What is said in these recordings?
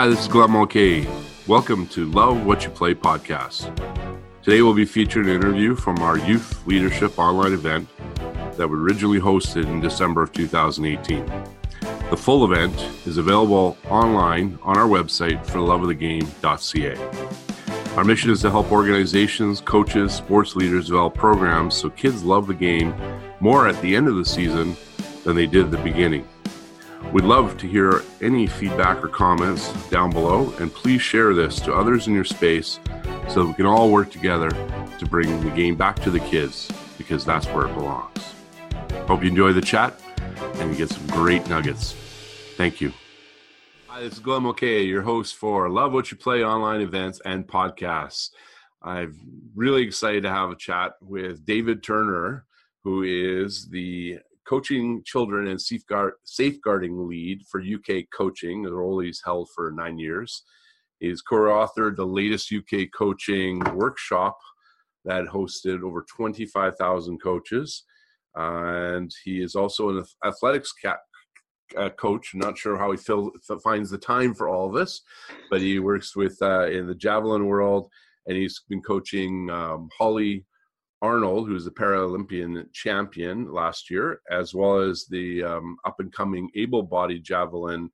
Hi, this is Glenn Mulcahy. Welcome to Love What You Play podcast. Today we'll be featuring an interview from our Youth Leadership online event that we originally hosted in December of 2018. The full event is available online on our website for loveofthegame.ca. Our mission is to help organizations, coaches, sports leaders develop programs so kids love the game more at the end of the season than they did at the beginning. We'd love to hear any feedback or comments down below, and please share this to others in your space so that we can all work together to bring the game back to the kids, because that's where it belongs. Hope you enjoy the chat and you get some great nuggets. Thank you. Hi, this is Glenn Mulcahy, your host for Love What You Play online events and podcasts. I'm really excited to have a chat with David Turner, who is the Coaching Children and Safeguarding Lead for UK Coaching, a role he's held for 9 years. He's co-authored the latest UK coaching workshop that hosted over 25,000 coaches. And he is also an athletics coach. I'm not sure how he finds the time for all of this, but he works with in the javelin world, and he's been coaching Holly Arnold, who's the Paralympian champion last year, as well as the up-and-coming able-bodied javelin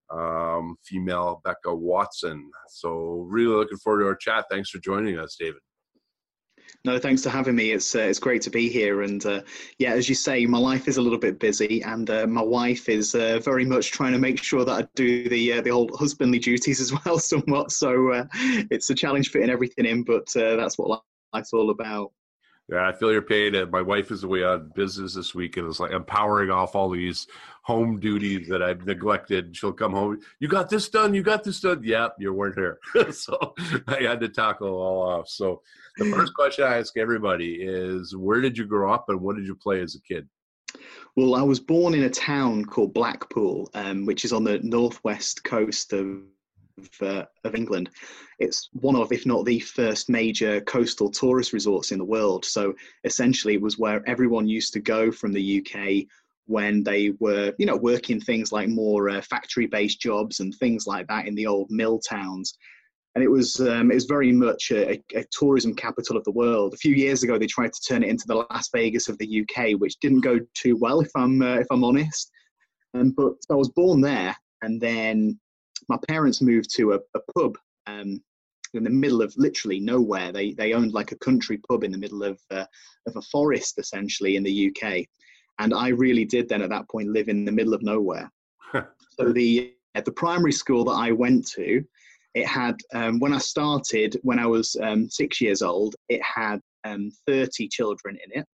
female Becca Watson. So really looking forward to our chat. Thanks for joining us, David. No, thanks for having me. It's great to be here. And yeah, as you say, my life is a little bit busy, and my wife is very much trying to make sure that I do the old husbandly duties as well somewhat. So it's a challenge fitting everything in, but that's what life's all about. Yeah, I feel your pain. My wife is away on business this week, and it's like I'm powering off all these home duties that I've neglected. She'll come home. You got this done. You got this done. Yep, you weren't here. So I had to tackle it all off. So the first question I ask everybody is, where did you grow up and what did you play as a kid? Well, I was born in a town called Blackpool, which is on the northwest coast of England. It's one of, if not the first major coastal tourist resorts in the world. So essentially it was where everyone used to go from the UK when they were, working things like more factory-based jobs and things like that in the old mill towns. And it was very much a tourism capital of the world. A few years ago, they tried to turn it into the Las Vegas of the UK, which didn't go too well, if I'm honest. But I was born there, and then my parents moved to a pub in the middle of literally nowhere. They owned like a country pub in the middle of a forest, essentially, in the UK. And I really did then at that point live in the middle of nowhere. So the primary school that I went to, it had, when I started, when I was 6 years old, it had 30 children in it.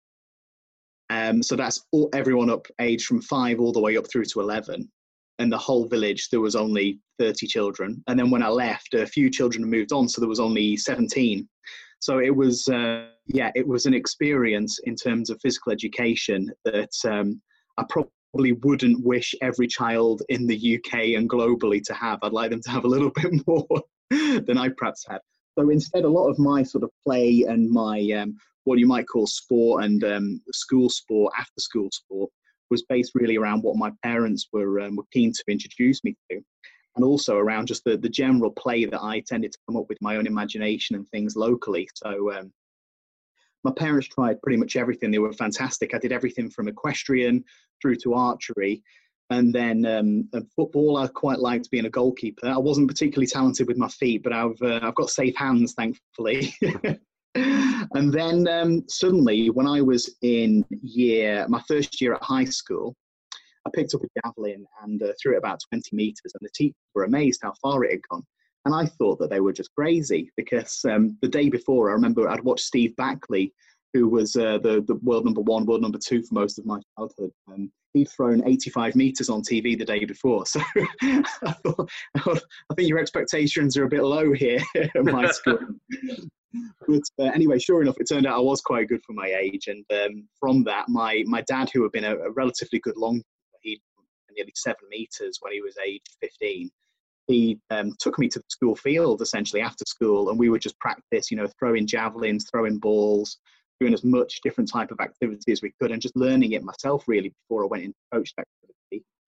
So that's everyone up age from 5 all the way up through to 11. And the whole village, there was only 30 children. And then when I left, a few children moved on, so there was only 17. So it was, it was an experience in terms of physical education that I probably wouldn't wish every child in the UK and globally to have. I'd like them to have a little bit more than I perhaps had. So instead, a lot of my sort of play and my, what you might call sport and school sport, after school sport, was based really around what my parents were keen to introduce me to, and also around just the general play that I tended to come up with my own imagination and things locally. So my parents tried pretty much everything. They were fantastic. I did everything from equestrian through to archery. And then football, I quite liked being a goalkeeper. I wasn't particularly talented with my feet, but I've got safe hands, thankfully. And then suddenly, when I was in my first year at high school, I picked up a javelin and threw it about 20 meters, and the teachers were amazed how far it had gone. And I thought that they were just crazy, because the day before, I remember I'd watched Steve Backley, who was the world number 1, world number 2 for most of my childhood. He'd thrown 85 meters on TV the day before. So I thought, I think your expectations are a bit low here at my school. But anyway, sure enough, it turned out I was quite good for my age. And from that, my dad, who had been a relatively good long, he nearly 7 meters when he was age 15, he took me to the school field essentially after school, and we would just practice, throwing javelins, throwing balls, doing as much different type of activity as we could, and just learning it myself really before I went into coached activity.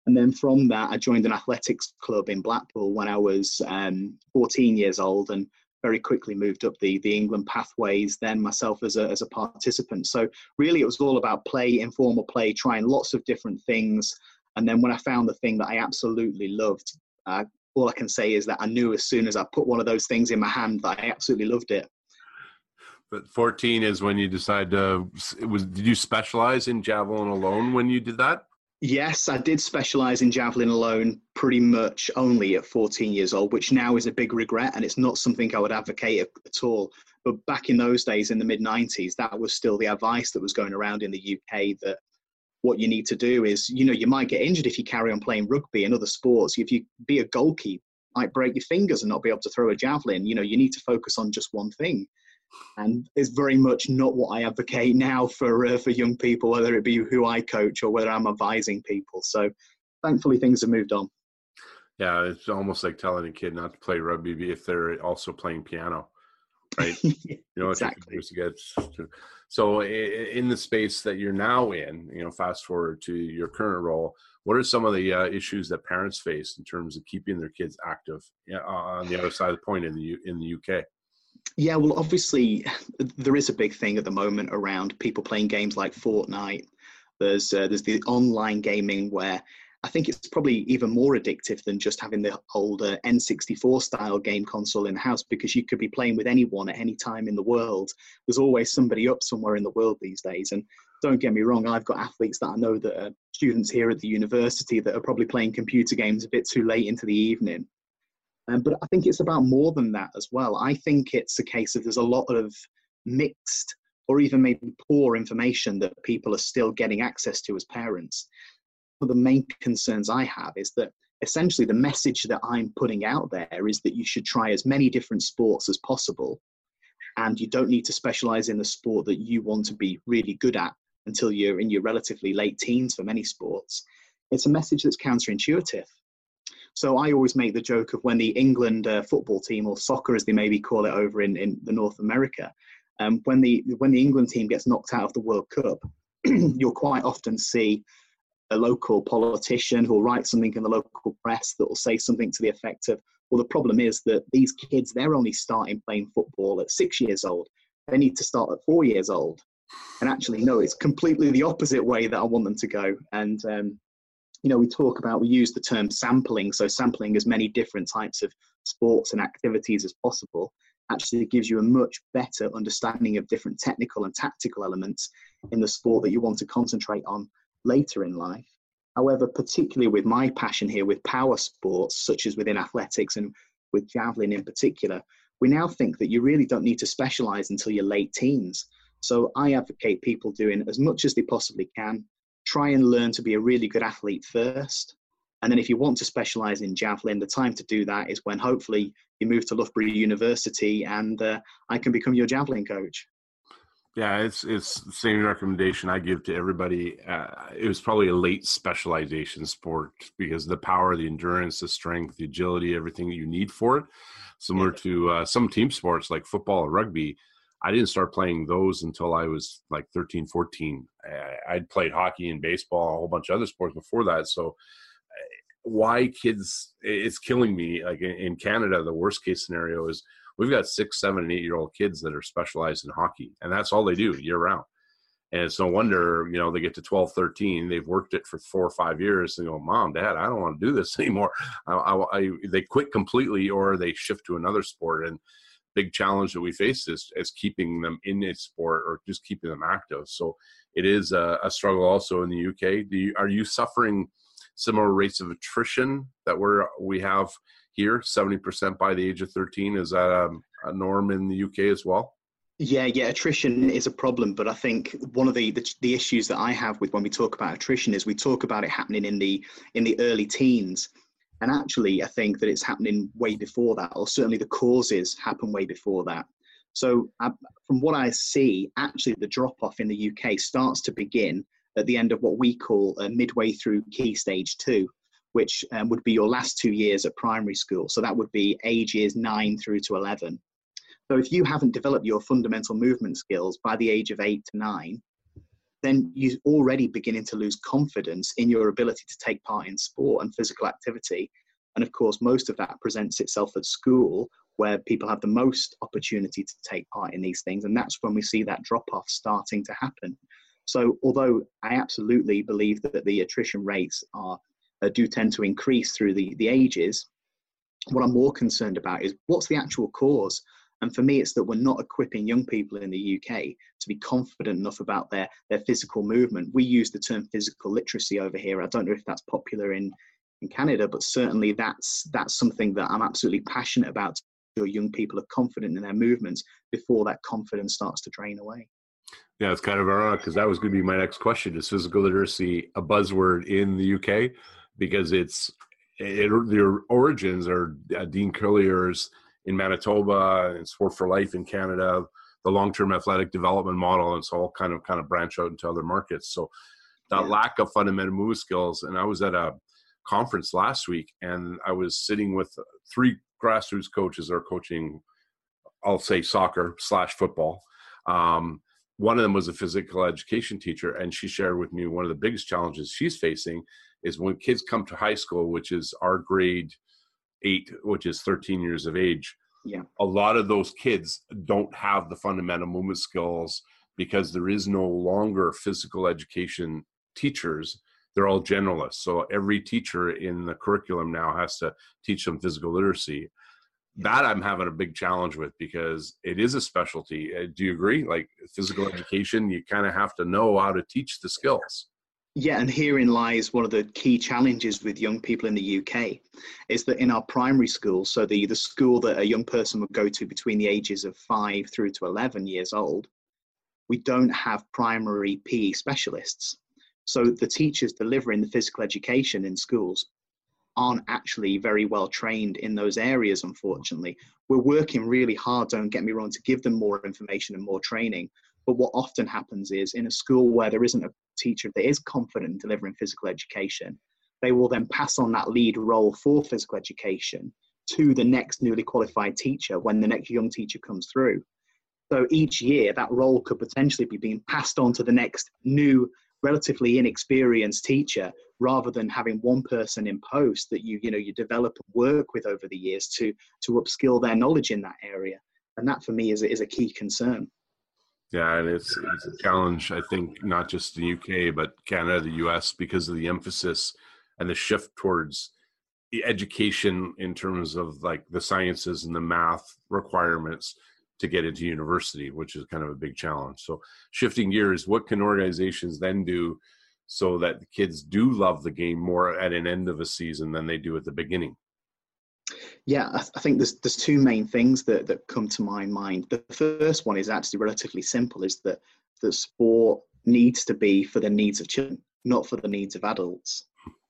And then from that, I joined an athletics club in Blackpool when I was 14 years old, and very quickly moved up the England pathways, then myself as a participant. So really it was all about play, informal play, trying lots of different things. And then when I found the thing that I absolutely loved, all I can say is that I knew as soon as I put one of those things in my hand that I absolutely loved it. But 14 is when you decide did you specialize in javelin alone when you did that? Yes, I did specialize in javelin alone pretty much only at 14 years old, which now is a big regret, and it's not something I would advocate at all. But back in those days, in the mid-90s, that was still the advice that was going around in the UK, that what you need to do is, you might get injured if you carry on playing rugby and other sports. If you be a goalkeeper, you might break your fingers and not be able to throw a javelin. You need to focus on just one thing. And it's very much not what I advocate now for young people, whether it be who I coach or whether I'm advising people. So thankfully things have moved on. Yeah, it's almost like telling a kid not to play rugby if they're also playing piano, right? Exactly. So in the space that you're now in, fast forward to your current role, what are some of the issues that parents face in terms of keeping their kids active on the other side of the point in the UK? Yeah, well, obviously, there is a big thing at the moment around people playing games like Fortnite. There's the online gaming where I think it's probably even more addictive than just having the older N64 style game console in the house, because you could be playing with anyone at any time in the world. There's always somebody up somewhere in the world these days. And don't get me wrong, I've got athletes that I know that are students here at the university that are probably playing computer games a bit too late into the evening. But I think it's about more than that as well. I think it's a case of there's a lot of mixed or even maybe poor information that people are still getting access to as parents. One of the main concerns I have is that essentially the message that I'm putting out there is that you should try as many different sports as possible, and you don't need to specialize in the sport that you want to be really good at until you're in your relatively late teens for many sports. It's a message that's counterintuitive. So I always make the joke of when the England football team, or soccer as they maybe call it over in the North America, when the England team gets knocked out of the World Cup, you'll quite often see a local politician who will write something in the local press that will say something to the effect of, well, the problem is that these kids, they're only starting playing football at 6 years old. They need to start at 4 years old. And actually, no, it's completely the opposite way that I want them to go. And we use the term sampling. So sampling as many different types of sports and activities as possible actually gives you a much better understanding of different technical and tactical elements in the sport that you want to concentrate on later in life. However, particularly with my passion here with power sports, such as within athletics and with javelin in particular, we now think that you really don't need to specialize until your late teens. So I advocate people doing as much as they possibly can. Try and learn to be a really good athlete first. And then if you want to specialize in javelin, the time to do that is when hopefully you move to Loughborough University and I can become your javelin coach. Yeah, it's the same recommendation I give to everybody. It was probably a late specialization sport because the power, the endurance, the strength, the agility, everything that you need for it, similar to some team sports like football or rugby. I didn't start playing those until I was like 13, 14. I'd played hockey and baseball, a whole bunch of other sports before that. So why kids, it's killing me. Like in Canada, the worst case scenario is we've got 6, 7, and 8-year-old kids that are specialized in hockey, and that's all they do year round. And it's no wonder, they get to 12, 13, they've worked it for 4 or 5 years and go, Mom, Dad, I don't want to do this anymore. They quit completely or they shift to another sport. And big challenge that we face is keeping them in a sport or just keeping them active. So it is a struggle also in the UK. Are you suffering similar rates of attrition that we have here, 70% by the age of 13? Is that a norm in the UK as well? Yeah, attrition is a problem, but I think one of the issues that I have with when we talk about attrition is we talk about it happening in the early teens. And actually, I think that it's happening way before that, or certainly the causes happen way before that. So from what I see, actually the drop-off in the UK starts to begin at the end of what we call midway through Key Stage 2, which would be your last 2 years at primary school. So that would be ages 9 through to 11. So if you haven't developed your fundamental movement skills by the age of 8 to 9, then you're already beginning to lose confidence in your ability to take part in sport and physical activity. And of course, most of that presents itself at school, where people have the most opportunity to take part in these things. And that's when we see that drop-off starting to happen. So although I absolutely believe that the attrition rates do tend to increase through the ages, what I'm more concerned about is what's the actual cause. And for me, it's that we're not equipping young people in the UK to be confident enough about their physical movement. We use the term physical literacy over here. I don't know if that's popular in Canada, but certainly that's something that I'm absolutely passionate about. Your young people are confident in their movements before that confidence starts to drain away. Yeah, it's kind of ironic because that was going to be my next question. Is physical literacy a buzzword in the UK? Because their origins are Dean Collier's in Manitoba and Sport for Life in Canada, the long-term athletic development model, and it's all kind of branch out into other markets. So that lack of fundamental move skills. And I was at a conference last week, and I was sitting with 3 grassroots coaches that are coaching, I'll say, soccer/football. One of them was a physical education teacher, and she shared with me one of the biggest challenges she's facing is when kids come to high school, which is our grade 8, which is 13 years of age. Yeah. A lot of those kids don't have the fundamental movement skills because there is no longer physical education teachers. They're all generalists. So every teacher in the curriculum now has to teach them physical literacy. That I'm having a big challenge with because it is a specialty. Do you agree? Like physical education, you kind of have to know how to teach the skills. Yeah, and herein lies one of the key challenges with young people in the UK is that in our primary school, so the school that a young person would go to between the ages of 5 through to 11 years old, we don't have primary PE specialists. So the teachers delivering the physical education in schools aren't actually very well trained in those areas, unfortunately. We're working really hard, don't get me wrong, to give them more information and more training. But what often happens is in a school where there isn't a teacher that is confident in delivering physical education, they will then pass on that lead role for physical education to the next newly qualified teacher when the next young teacher comes through. So each year that role could potentially be being passed on to the next new, relatively inexperienced teacher, rather than having one person in post that you develop and work with over the years to upskill their knowledge in that area. And that for me is a key concern. Yeah, and it's a challenge, I think, not just the UK, but Canada, the US, because of the emphasis and the shift towards the education in terms of like the sciences and the math requirements to get into university, which is kind of a big challenge. So shifting gears, what can organizations then do so that the kids do love the game more at an end of a season than they do at the beginning? Yeah, I think there's 2 main things that come to my mind. The first one is actually relatively simple, is that the sport needs to be for the needs of children, not for the needs of adults.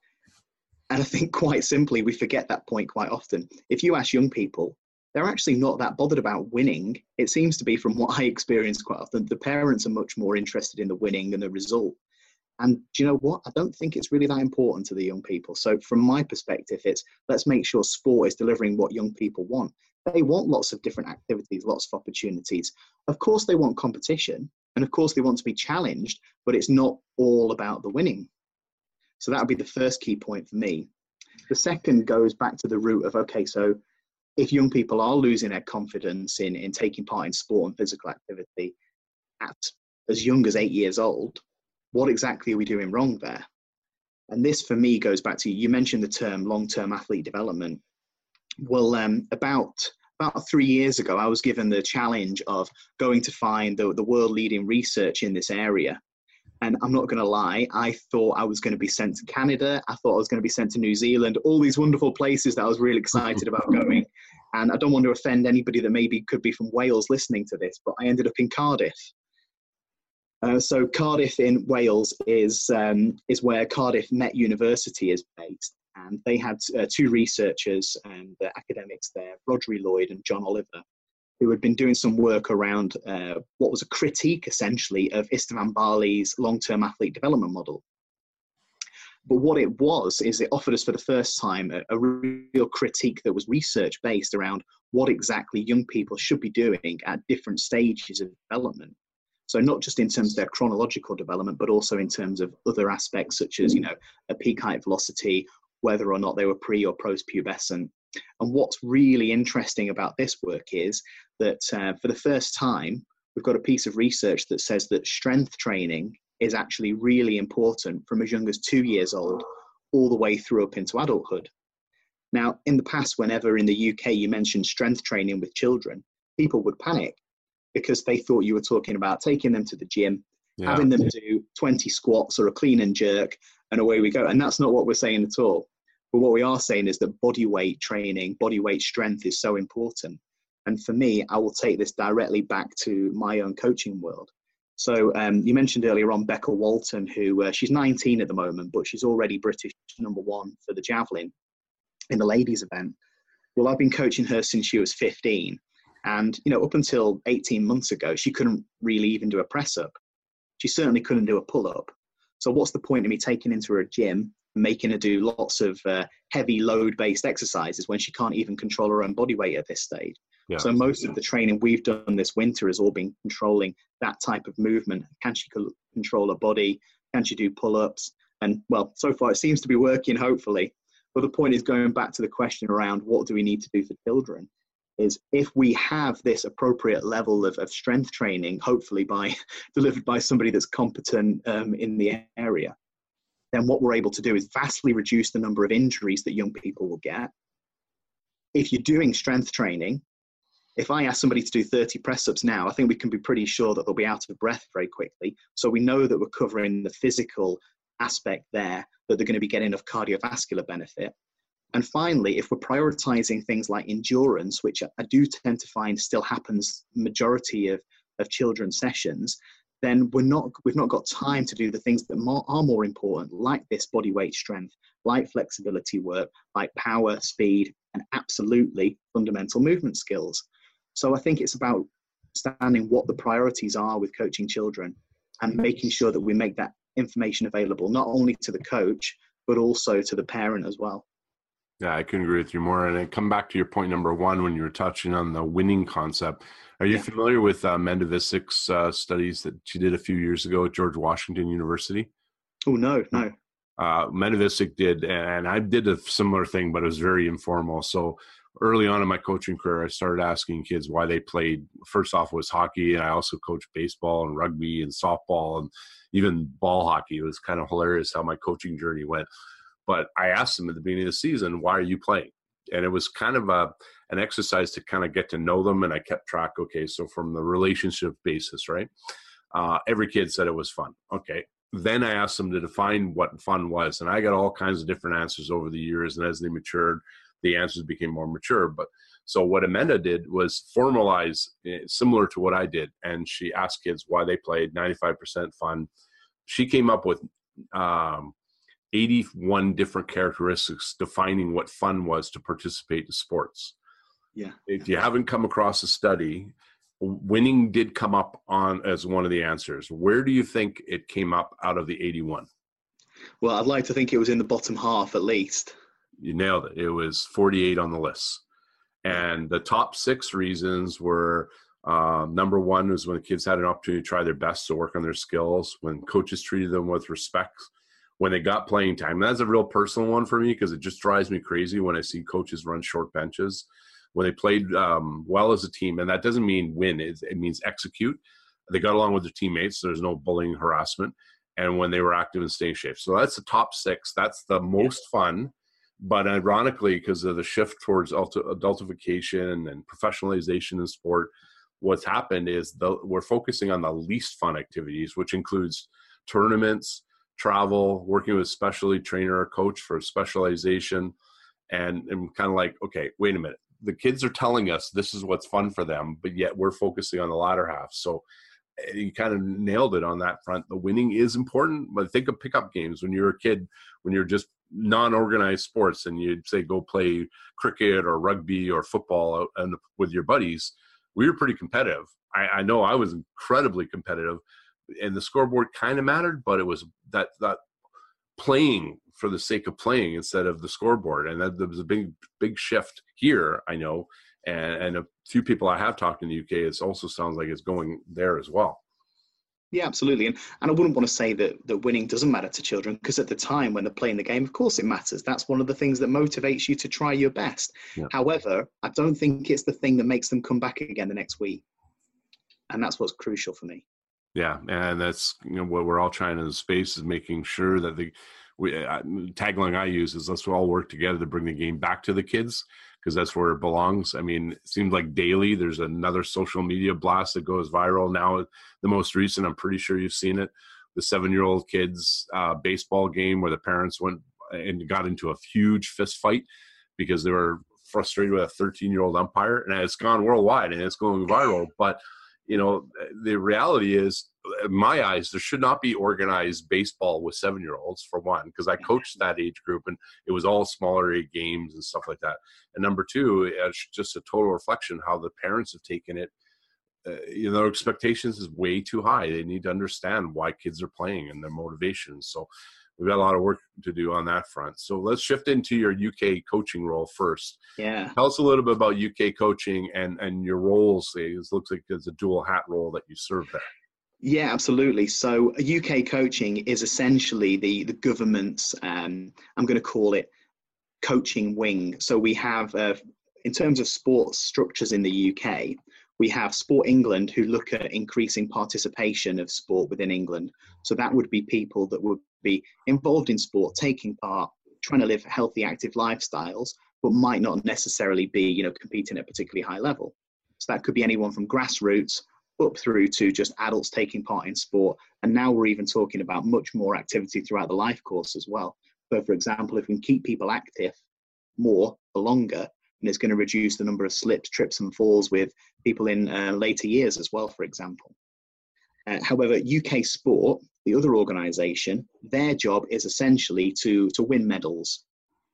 And I think quite simply, we forget that point quite often. If you ask young people, they're actually not that bothered about winning. It seems to be, from what I experience quite often, the parents are much more interested in the winning than the result. And do you know what? I don't think it's really that important to the young people. So from my perspective, it's let's make sure sport is delivering what young people want. They want lots of different activities, lots of opportunities. Of course, they want competition. And of course, they want to be challenged, but it's not all about the winning. So that would be the first key point for me. The second goes back to the root of, okay, so if young people are losing their confidence in taking part in sport and physical activity at as young as 8 years old, what exactly are we doing wrong there? And this, for me, goes back to, you mentioned the term long-term athlete development. Well, about 3 years ago, I was given the challenge of going to find the world-leading research in this area. And I'm not going to lie, I thought I was going to be sent to Canada. I thought I was going to be sent to New Zealand, all these wonderful places that I was really excited about going. And I don't want to offend anybody that maybe could be from Wales listening to this, but I ended up in Cardiff. So Cardiff in Wales is where Cardiff Met University is based. And they had 2 researchers and academics there, Rhodri Lloyd and John Oliver, who had been doing some work around what was a critique, essentially, of Istvan Barley's long-term athlete development model. But what it was is it offered us for the first time a real critique that was research-based around what exactly young people should be doing at different stages of development. So not just in terms of their chronological development, but also in terms of other aspects such as, a peak height velocity, whether or not they were pre or post-pubescent. And what's really interesting about this work is that for the first time, we've got a piece of research that says that strength training is actually really important from as young as 2 years old all the way through up into adulthood. Now, in the past, whenever in the UK you mentioned strength training with children, people would panic because they thought you were talking about taking them to the gym, having them do 20 squats or a clean and jerk, and away we go. And that's not what we're saying at all. But what we are saying is that body weight training, body weight strength is so important. And for me, I will take this directly back to my own coaching world. So you mentioned earlier on Becca Walton, who she's 19 at the moment, but she's already British #1 for the javelin in the ladies event. Well, I've been coaching her since she was 15. And, up until 18 months ago, she couldn't really even do a press up. She certainly couldn't do a pull up. So what's the point of me taking her into a gym, making her do lots of heavy load-based exercises when she can't even control her own body weight at this stage? Yeah. So most of the training we've done this winter has all been controlling that type of movement. Can she control her body? Can she do pull-ups? And well, so far it seems to be working, hopefully. But the point is, going back to the question around what do we need to do for children, is if we have this appropriate level of strength training, hopefully delivered by somebody that's competent in the area, then what we're able to do is vastly reduce the number of injuries that young people will get. If you're doing strength training, if I ask somebody to do 30 press-ups now, I think we can be pretty sure that they'll be out of breath very quickly. So we know that we're covering the physical aspect there, that they're going to be getting enough cardiovascular benefit. And finally, if we're prioritizing things like endurance, which I do tend to find still happens majority of children's sessions, then we've not got time to do the things that are more important, like this body weight strength, like flexibility work, like power, speed, and absolutely fundamental movement skills. So I think it's about understanding what the priorities are with coaching children and making sure that we make that information available, not only to the coach, but also to the parent as well. Yeah, I couldn't agree with you more. And I come back to your point number one when you were touching on the winning concept. Are you familiar with Amanda Visic's studies that she did a few years ago at George Washington University? Oh, no. Amanda Visic did, and I did a similar thing, but it was very informal. So early on in my coaching career, I started asking kids why they played. First off was hockey, and I also coached baseball and rugby and softball and even ball hockey. It was kind of hilarious how my coaching journey went. But I asked them at the beginning of the season, why are you playing? And it was kind of an exercise to kind of get to know them. And I kept track, okay, so from the relationship basis, right? Every kid said it was fun. Okay. Then I asked them to define what fun was. And I got all kinds of different answers over the years. And as they matured, the answers became more mature. But so what Amanda did was formalize similar to what I did. And she asked kids why they played, 95% fun. She came up with 81 different characteristics defining what fun was to participate in sports. Yeah. If you haven't come across a study, winning did come up on as one of the answers. Where do you think it came up out of the 81? Well, I'd like to think it was in the bottom half at least. You nailed it. It was 48 on the list. And the top 6 reasons were number one was when the kids had an opportunity to try their best to work on their skills, when coaches treated them with respect, when they got playing time. That's a real personal one for me because it just drives me crazy when I see coaches run short benches. When they played well as a team, and that doesn't mean win, it means execute. They got along with their teammates, so there's no bullying, harassment, and when they were active and staying safe. So that's the top 6. That's the most fun. But ironically, because of the shift towards adultification and professionalization in sport, what's happened is we're focusing on the least fun activities, which includes tournaments, travel, working with a specialty trainer or coach for specialization, and kind of like, okay, wait a minute. The kids are telling us this is what's fun for them, but yet we're focusing on the latter half. So you kind of nailed it on that front. The winning is important, but think of pickup games when you're a kid, when you're just non-organized sports and you'd say go play cricket or rugby or football out and with your buddies. We were pretty competitive. I know I was incredibly competitive, and the scoreboard kind of mattered, but it was that playing for the sake of playing instead of the scoreboard. And that there was a big shift here, I know. And a few people I have talked in the UK, it also sounds like it's going there as well. Yeah, absolutely. And I wouldn't want to say that winning doesn't matter to children, because at the time when they're playing the game, of course it matters. That's one of the things that motivates you to try your best. Yeah. However, I don't think it's the thing that makes them come back again the next week. And that's what's crucial for me. Yeah, and that's what we're all trying in the space is making sure that tagline I use is let's all work together to bring the game back to the kids, because that's where it belongs. I mean, it seems like daily there's another social media blast that goes viral. Now, the most recent, I'm pretty sure you've seen it, the 7-year-old kids baseball game where the parents went and got into a huge fist fight because they were frustrated with a 13-year-old umpire, and it's gone worldwide and it's going viral. But the reality is, in my eyes, there should not be organized baseball with 7-year-olds, for one, because I coached that age group and it was all smaller age games and stuff like that. And number two, it's just a total reflection how the parents have taken it. Their expectations is way too high. They need to understand why kids are playing and their motivations. So we've got a lot of work to do on that front. So let's shift into your UK coaching role first. Yeah. Tell us a little bit about UK coaching and your roles. It looks like there's a dual hat role that you serve there. Yeah, absolutely. So UK coaching is essentially the government's, I'm going to call it coaching wing. So we have, in terms of sports structures in the UK, we have Sport England, who look at increasing participation of sport within England. So that would be people that would be involved in sport, taking part, trying to live healthy, active lifestyles, but might not necessarily be, competing at a particularly high level. So that could be anyone from grassroots up through to just adults taking part in sport. And now we're even talking about much more activity throughout the life course as well. So, for example, if we can keep people active more for longer, and it's going to reduce the number of slips, trips and falls with people in later years as well, for example. However, UK Sport, the other organisation, their job is essentially to win medals.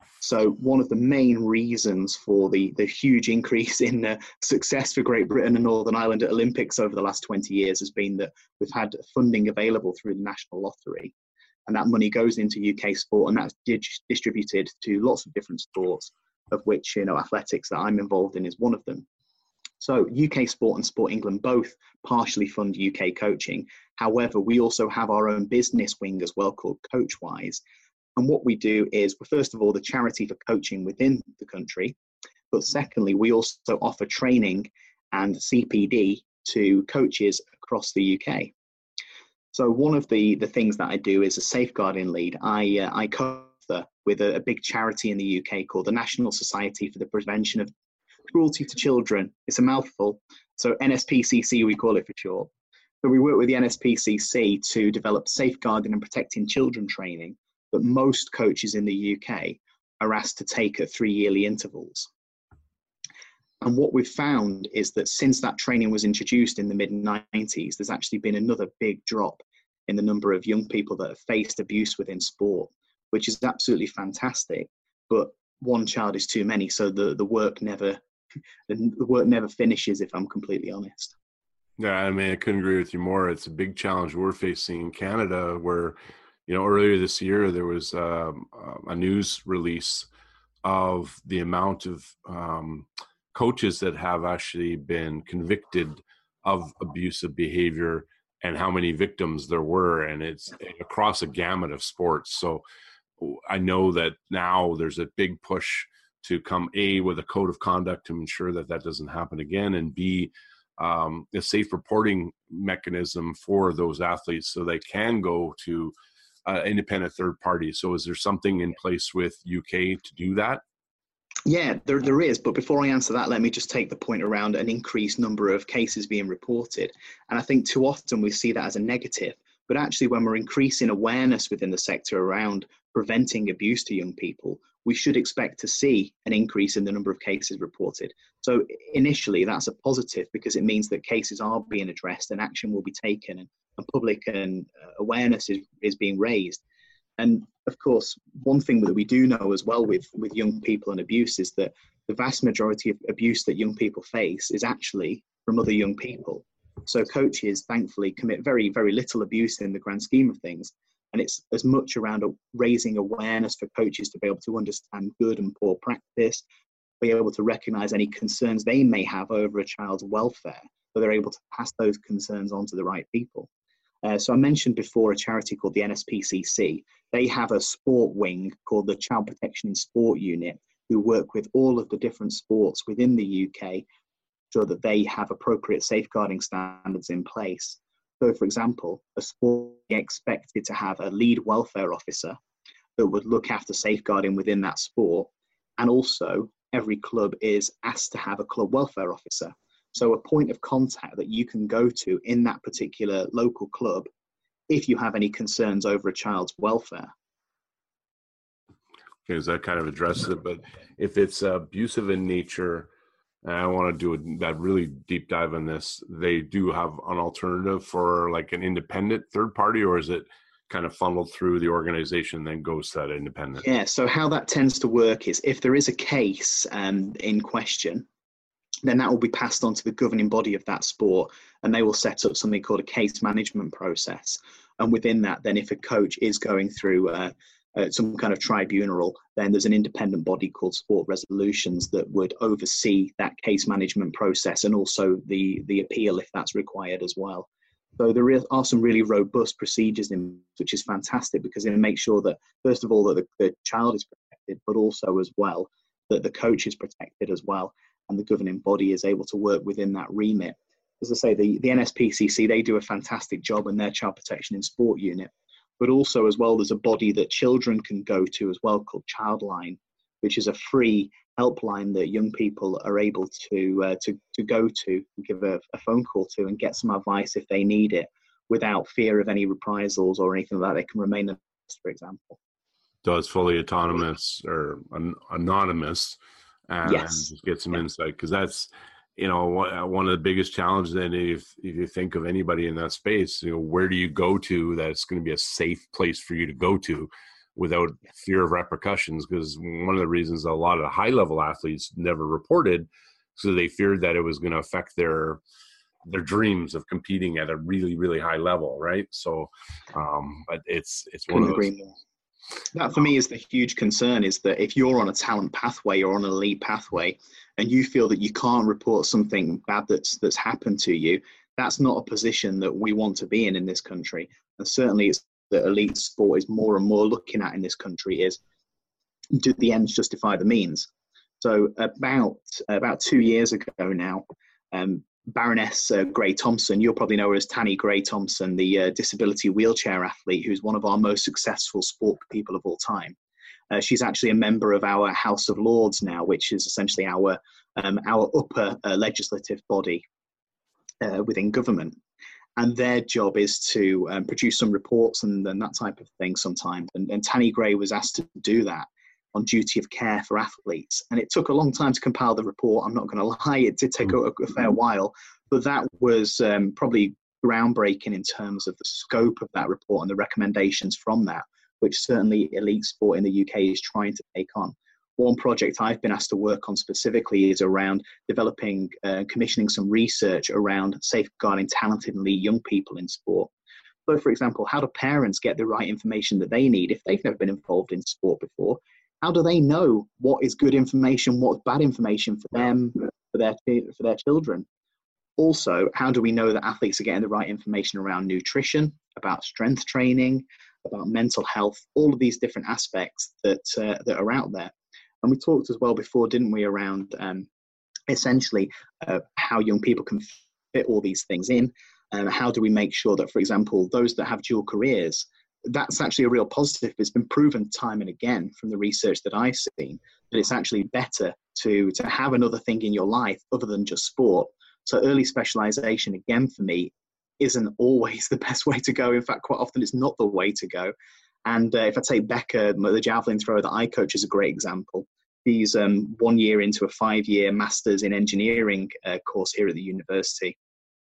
So one of the main reasons for the huge increase in success for Great Britain and Northern Ireland at Olympics over the last 20 years has been that we've had funding available through the National Lottery. And that money goes into UK Sport, and that's distributed to lots of different sports, of which, athletics that I'm involved in is one of them. So UK Sport and Sport England both partially fund UK coaching. However, we also have our own business wing as well called Coachwise. And what we do is, we're first of all the charity for coaching within the country. But secondly, we also offer training and CPD to coaches across the UK. So one of the things that I do is a safeguarding lead. I cover with a big charity in the UK called the National Society for the Prevention of Cruelty to Children. It's a mouthful. So NSPCC, we call it for short. So we work with the NSPCC to develop safeguarding and protecting children training that most coaches in the UK are asked to take at 3-yearly intervals. And what we've found is that since that training was introduced in the mid-90s, there's actually been another big drop in the number of young people that have faced abuse within sport, which is absolutely fantastic. But one child is too many, so the work never finishes, if I'm completely honest. Yeah, I mean, I couldn't agree with you more. It's a big challenge we're facing in Canada, where, earlier this year there was a news release of the amount of coaches that have actually been convicted of abusive behavior and how many victims there were, and it's across a gamut of sports. So I know that now there's a big push to come A, with a code of conduct to ensure that doesn't happen again, and B, a safe reporting mechanism for those athletes so they can go to independent third parties. So is there something in place with UK to do that? Yeah, there is. But before I answer that, let me just take the point around an increased number of cases being reported. And I think too often we see that as a negative. But actually, when we're increasing awareness within the sector around preventing abuse to young people, we should expect to see an increase in the number of cases reported. So initially, that's a positive, because it means that cases are being addressed and action will be taken, and public awareness is being raised. And of course, one thing that we do know as well with young people and abuse is that the vast majority of abuse that young people face is actually from other young people. So coaches, thankfully, commit very, very little abuse in the grand scheme of things. And it's as much around raising awareness for coaches to be able to understand good and poor practice, be able to recognize any concerns they may have over a child's welfare, so they're able to pass those concerns on to the right people. So I mentioned before a charity called the NSPCC. They have a sport wing called the Child Protection in Sport Unit, who work with all of the different sports within the UK so that they have appropriate safeguarding standards in place. So, for example, a sport is expected to have a lead welfare officer that would look after safeguarding within that sport. And also, every club is asked to have a club welfare officer. So a point of contact that you can go to in that particular local club if you have any concerns over a child's welfare. Okay, does that kind of address it? But if it's abusive in nature, and I want to do that really deep dive on this, they do have an alternative for like an independent third party, or is it kind of funneled through the organization and then goes to that independent? Yeah, so how that tends to work is if there is a case in question, then that will be passed on to the governing body of that sport, and they will set up something called a case management process. And within that, then if a coach is going through some kind of tribunal, then there's an independent body called Sport Resolutions that would oversee that case management process and also the appeal if that's required as well. So there are some really robust procedures in, which is fantastic because it makes sure that, first of all, that the child is protected, but also as well that the coach is protected as well, and the governing body is able to work within that remit. As I say, the NSPCC, they do a fantastic job in their Child Protection in Sport unit, but also as well, there's a body that children can go to as well called Childline, which is a free helpline that young people are able to go to, give a phone call to and get some advice if they need it without fear of any reprisals or anything like that. They can remain anonymous, for example. So it's fully autonomous or anonymous, and Yes. just get some insight, because that's, one of the biggest challenges. Then if you think of anybody in that space, where do you go to that's going to be a safe place for you to go to without fear of repercussions? Because one of the reasons a lot of high level athletes never reported, so they feared that it was going to affect their dreams of competing at a really, really high level, right? So, but it's one of those. That for me is the huge concern, is that if you're on a talent pathway or on an elite pathway and you feel that you can't report something bad that's happened to you, that's not a position that we want to be in this country. And certainly it's the elite sport is more and more looking at in this country is, do the ends justify the means? So about 2 years ago now, Baroness Gray Thompson, you'll probably know her as Tanni Grey-Thompson, the disability wheelchair athlete who's one of our most successful sport people of all time. She's actually a member of our House of Lords now, which is essentially our upper legislative body within government. And their job is to produce some reports and that type of thing sometimes. And Tanni Gray was asked to do that on duty of care for athletes. And it took a long time to compile the report. I'm not going to lie, it did take a fair while, but that was probably groundbreaking in terms of the scope of that report and the recommendations from that, which certainly elite sport in the UK is trying to take on. One project I've been asked to work on specifically is around developing, commissioning some research around safeguarding talented and elite young people in sport. So, for example, how do parents get the right information that they need if they've never been involved in sport before? How do they know what is good information, what's bad information for them, for their children? Also, how do we know that athletes are getting the right information around nutrition, about strength training, about mental health, all of these different aspects that are out there? And we talked as well before, didn't we, around essentially how young people can fit all these things in, and how do we make sure that, for example, those that have dual careers, that's actually a real positive. It's been proven time and again from the research that I've seen that it's actually better to have another thing in your life other than just sport. So early specialization, again, for me, isn't always the best way to go. In fact, quite often it's not the way to go. And if I take Becca, the javelin thrower that I coach, is a great example. She's 1 year into a 5-year master's in engineering course here at the university.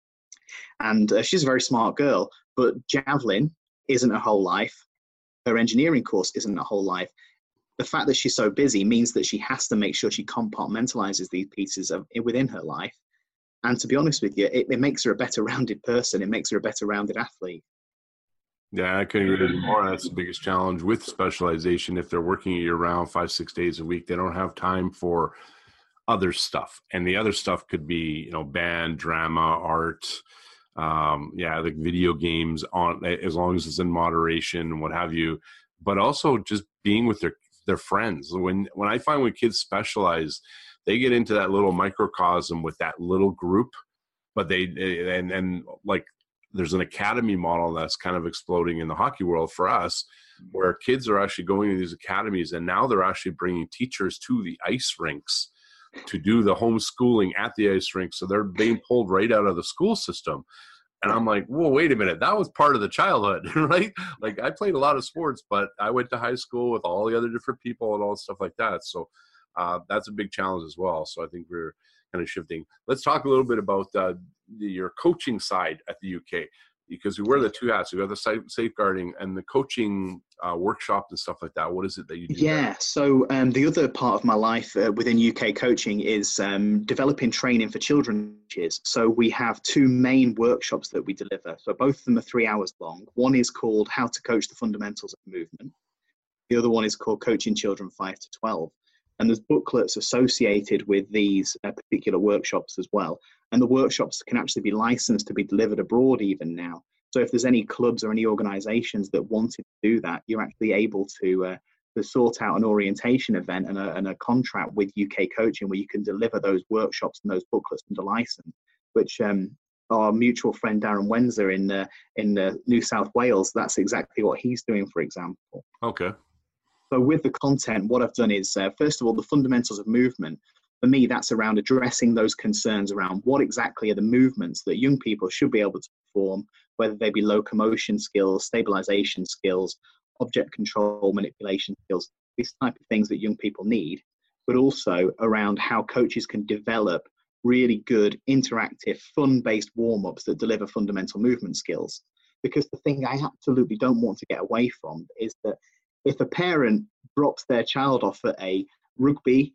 And she's a very smart girl, but javelin isn't her whole life. Her engineering course isn't her whole life. The fact that she's so busy means that she has to make sure she compartmentalizes these pieces within her life. And to be honest with you, it makes her a better rounded person. It makes her a better rounded athlete. Yeah, I couldn't agree more. That's the biggest challenge with specialization. If they're working year round, 5-6 days a week, they don't have time for other stuff. And the other stuff could be, band, drama, art, like video games on, as long as it's in moderation and what have you, but also just being with their friends. When I find when kids specialize, they get into that little microcosm with that little group, but and like there's an academy model that's kind of exploding in the hockey world for us, where kids are actually going to these academies, and now they're actually bringing teachers to the ice rinks to do the homeschooling at the ice rink. So they're being pulled right out of the school system. And I'm like, whoa, wait a minute. That was part of the childhood, right? Like I played a lot of sports, but I went to high school with all the other different people and all stuff like that. So that's a big challenge as well. So I think we're kind of shifting. Let's talk a little bit about your coaching side at the UK, because we wear the two hats. We have the safeguarding and the coaching workshops and stuff like that. What is it that you do? Yeah, so the other part of my life within UK coaching is developing training for children. So we have two main workshops that we deliver. So both of them are 3 hours long. One is called How to Coach the Fundamentals of Movement. The other one is called Coaching Children 5 to 12. And there's booklets associated with these particular workshops as well. And the workshops can actually be licensed to be delivered abroad even now. So if there's any clubs or any organizations that wanted to do that, you're actually able to sort out an orientation event and a contract with UK Coaching where you can deliver those workshops and those booklets under license, which our mutual friend Darren Wenzer in New South Wales, that's exactly what he's doing, for example. Okay. So with the content, what I've done is, first of all, the fundamentals of movement. For me, that's around addressing those concerns around what exactly are the movements that young people should be able to perform, whether they be locomotion skills, stabilization skills, object control, manipulation skills, these type of things that young people need, but also around how coaches can develop really good, interactive, fun-based warm-ups that deliver fundamental movement skills. Because the thing I absolutely don't want to get away from is that if a parent drops their child off at a rugby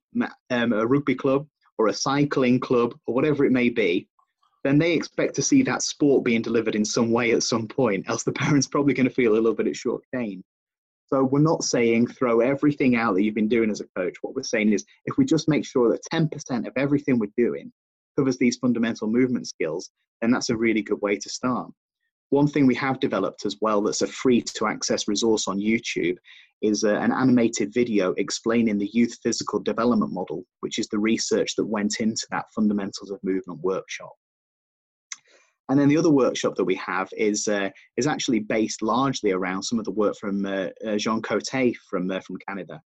club or a cycling club or whatever it may be, then they expect to see that sport being delivered in some way at some point, else the parent's probably going to feel a little bit at short change. So we're not saying throw everything out that you've been doing as a coach. What we're saying is if we just make sure that 10% of everything we're doing covers these fundamental movement skills, then that's a really good way to start. One thing we have developed as well that's a free to access resource on YouTube is an animated video explaining the youth physical development model, which is the research that went into that fundamentals of movement workshop. And then the other workshop that we have is actually based largely around some of the work from Jean Coté from Canada.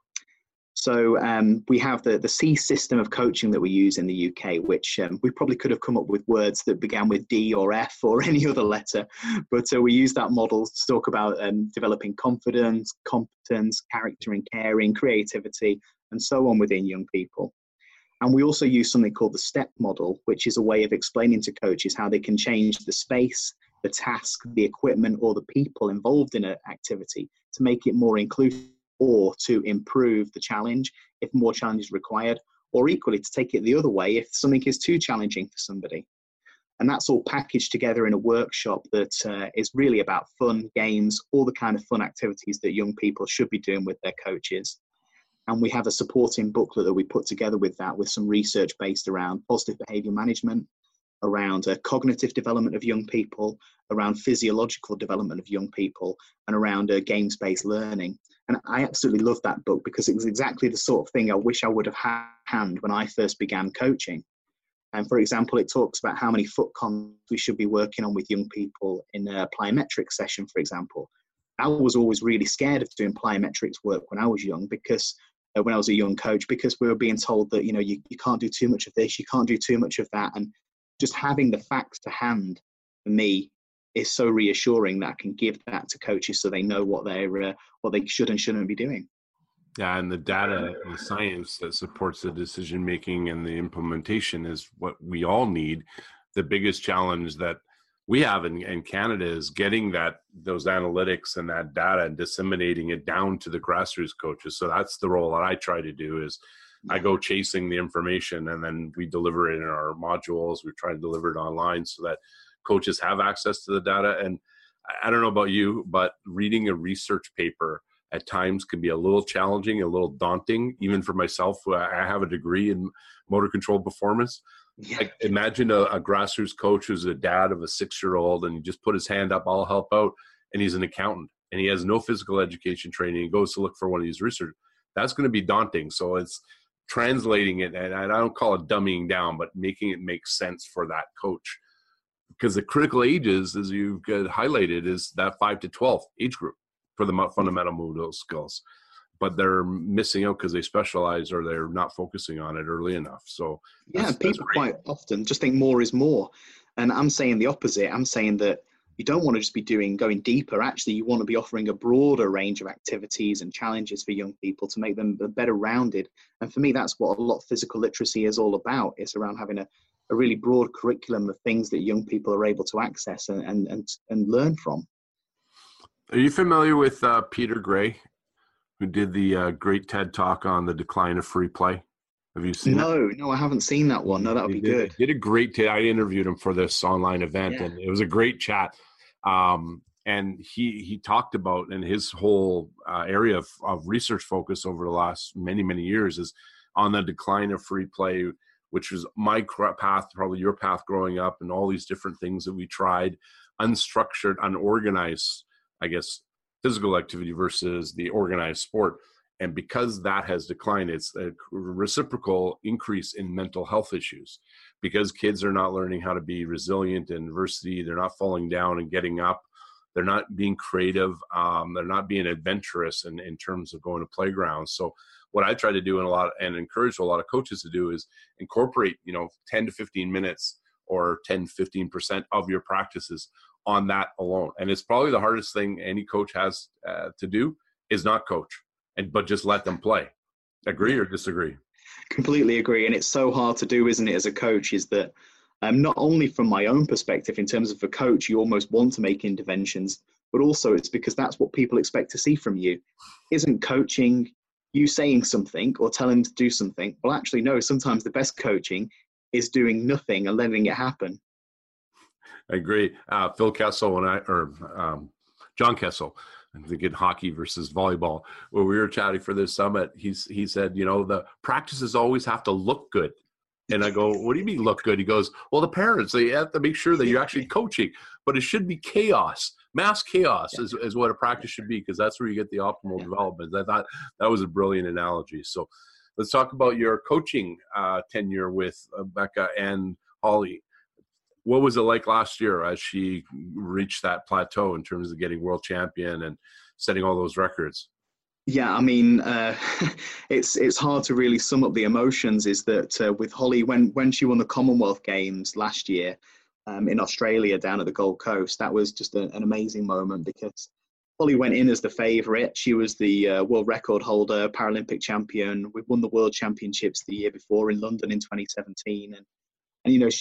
So we have the C system of coaching that we use in the UK, which we probably could have come up with words that began with D or F or any other letter. But we use that model to talk about developing confidence, competence, character and caring, creativity, and so on within young people. And we also use something called the STEP model, which is a way of explaining to coaches how they can change the space, the task, the equipment, or the people involved in an activity to make it more inclusive, or to improve the challenge if more challenge is required, or equally to take it the other way if something is too challenging for somebody. And that's all packaged together in a workshop that is really about fun, games, all the kind of fun activities that young people should be doing with their coaches. And we have a supporting booklet that we put together with that, with some research based around positive behavior management, around cognitive development of young people, around physiological development of young people, and around games-based learning. And I absolutely love that book because it was exactly the sort of thing I wish I would have had hand when I first began coaching. And for example, it talks about how many foot cons we should be working on with young people in a plyometrics session, for example. I was always really scared of doing plyometrics work when I was young, because when I was a young coach, because we were being told that, you know, you can't do too much of this, you can't do too much of that. And just having the facts to hand for me is so reassuring that I can give that to coaches so they know what they should and shouldn't be doing. Yeah, and the data and the science that supports the decision making and the implementation is what we all need. The biggest challenge that we have in Canada is getting those analytics and that data and disseminating it down to the grassroots coaches. So that's the role that I try to do is I go chasing the information, and then we deliver it in our modules. We try to deliver it online so that coaches have access to the data. And I don't know about you, but reading a research paper at times can be a little challenging, a little daunting, even for myself. I have a degree in motor control performance. Yeah. Like, imagine a grassroots coach who's a dad of a 6-year-old, and he just put his hand up, I'll help out, and he's an accountant, and he has no physical education training, and goes to look for one of these research. That's going to be daunting. So it's translating it, and I don't call it dumbing down, but making it make sense for that coach. Because the critical ages, as you've highlighted, is that 5 to 12 age group for the fundamental motor skills. But they're missing out because they specialize, or they're not focusing on it early enough. So yeah, people quite often just think more is more. And I'm saying the opposite. I'm saying that you don't want to just be going deeper. Actually, you want to be offering a broader range of activities and challenges for young people to make them better rounded. And for me, that's what a lot of physical literacy is all about. It's around having a really broad curriculum of things that young people are able to access and learn from. Are you familiar with Peter Gray, who did the great TED Talk on the decline of free play? Have you seen that? No, I haven't seen that one. No, that would be good. He did a great TED. I interviewed him for this online event, and it was a great chat. And he talked about, and his whole area of research focus over the last many, many years is on the decline of free play, which was my path, probably your path growing up, and all these different things that we tried, unstructured, unorganized, I guess, physical activity versus the organized sport. And because that has declined, it's a reciprocal increase in mental health issues, because kids are not learning how to be resilient in adversity. They're not falling down and getting up. They're not being creative. They're not being adventurous in terms of going to playgrounds. So what I try to do and encourage a lot of coaches to do is incorporate, 10 to 15 minutes or 10, 15% of your practices on that alone. And it's probably the hardest thing any coach has to do is not coach, but just let them play. Agree or disagree? Completely agree. And it's so hard to do, isn't it, as a coach, is that not only from my own perspective, in terms of a coach, you almost want to make interventions, but also it's because that's what people expect to see from you. Isn't coaching you saying something or telling them to do something? Well, actually, no, sometimes the best coaching is doing nothing and letting it happen. I agree. Phil Kessel John Kessel, I'm thinking hockey versus volleyball. When we were chatting for this summit, he said, the practices always have to look good. And I go, what do you mean look good? He goes, well, the parents, they have to make sure that you're actually coaching, but it should be chaos. Mass chaos is what a practice should be, because that's where you get the optimal development. I thought that was a brilliant analogy. So let's talk about your coaching tenure with Becca and Holly. What was it like last year as she reached that plateau in terms of getting world champion and setting all those records? Yeah, I mean, it's hard to really sum up the emotions. Is that with Holly, when she won the Commonwealth Games last year in Australia down at the Gold Coast, that was just an amazing moment, because Holly went in as the favourite. She was the world record holder, Paralympic champion. We won the World Championships the year before in London in 2017, and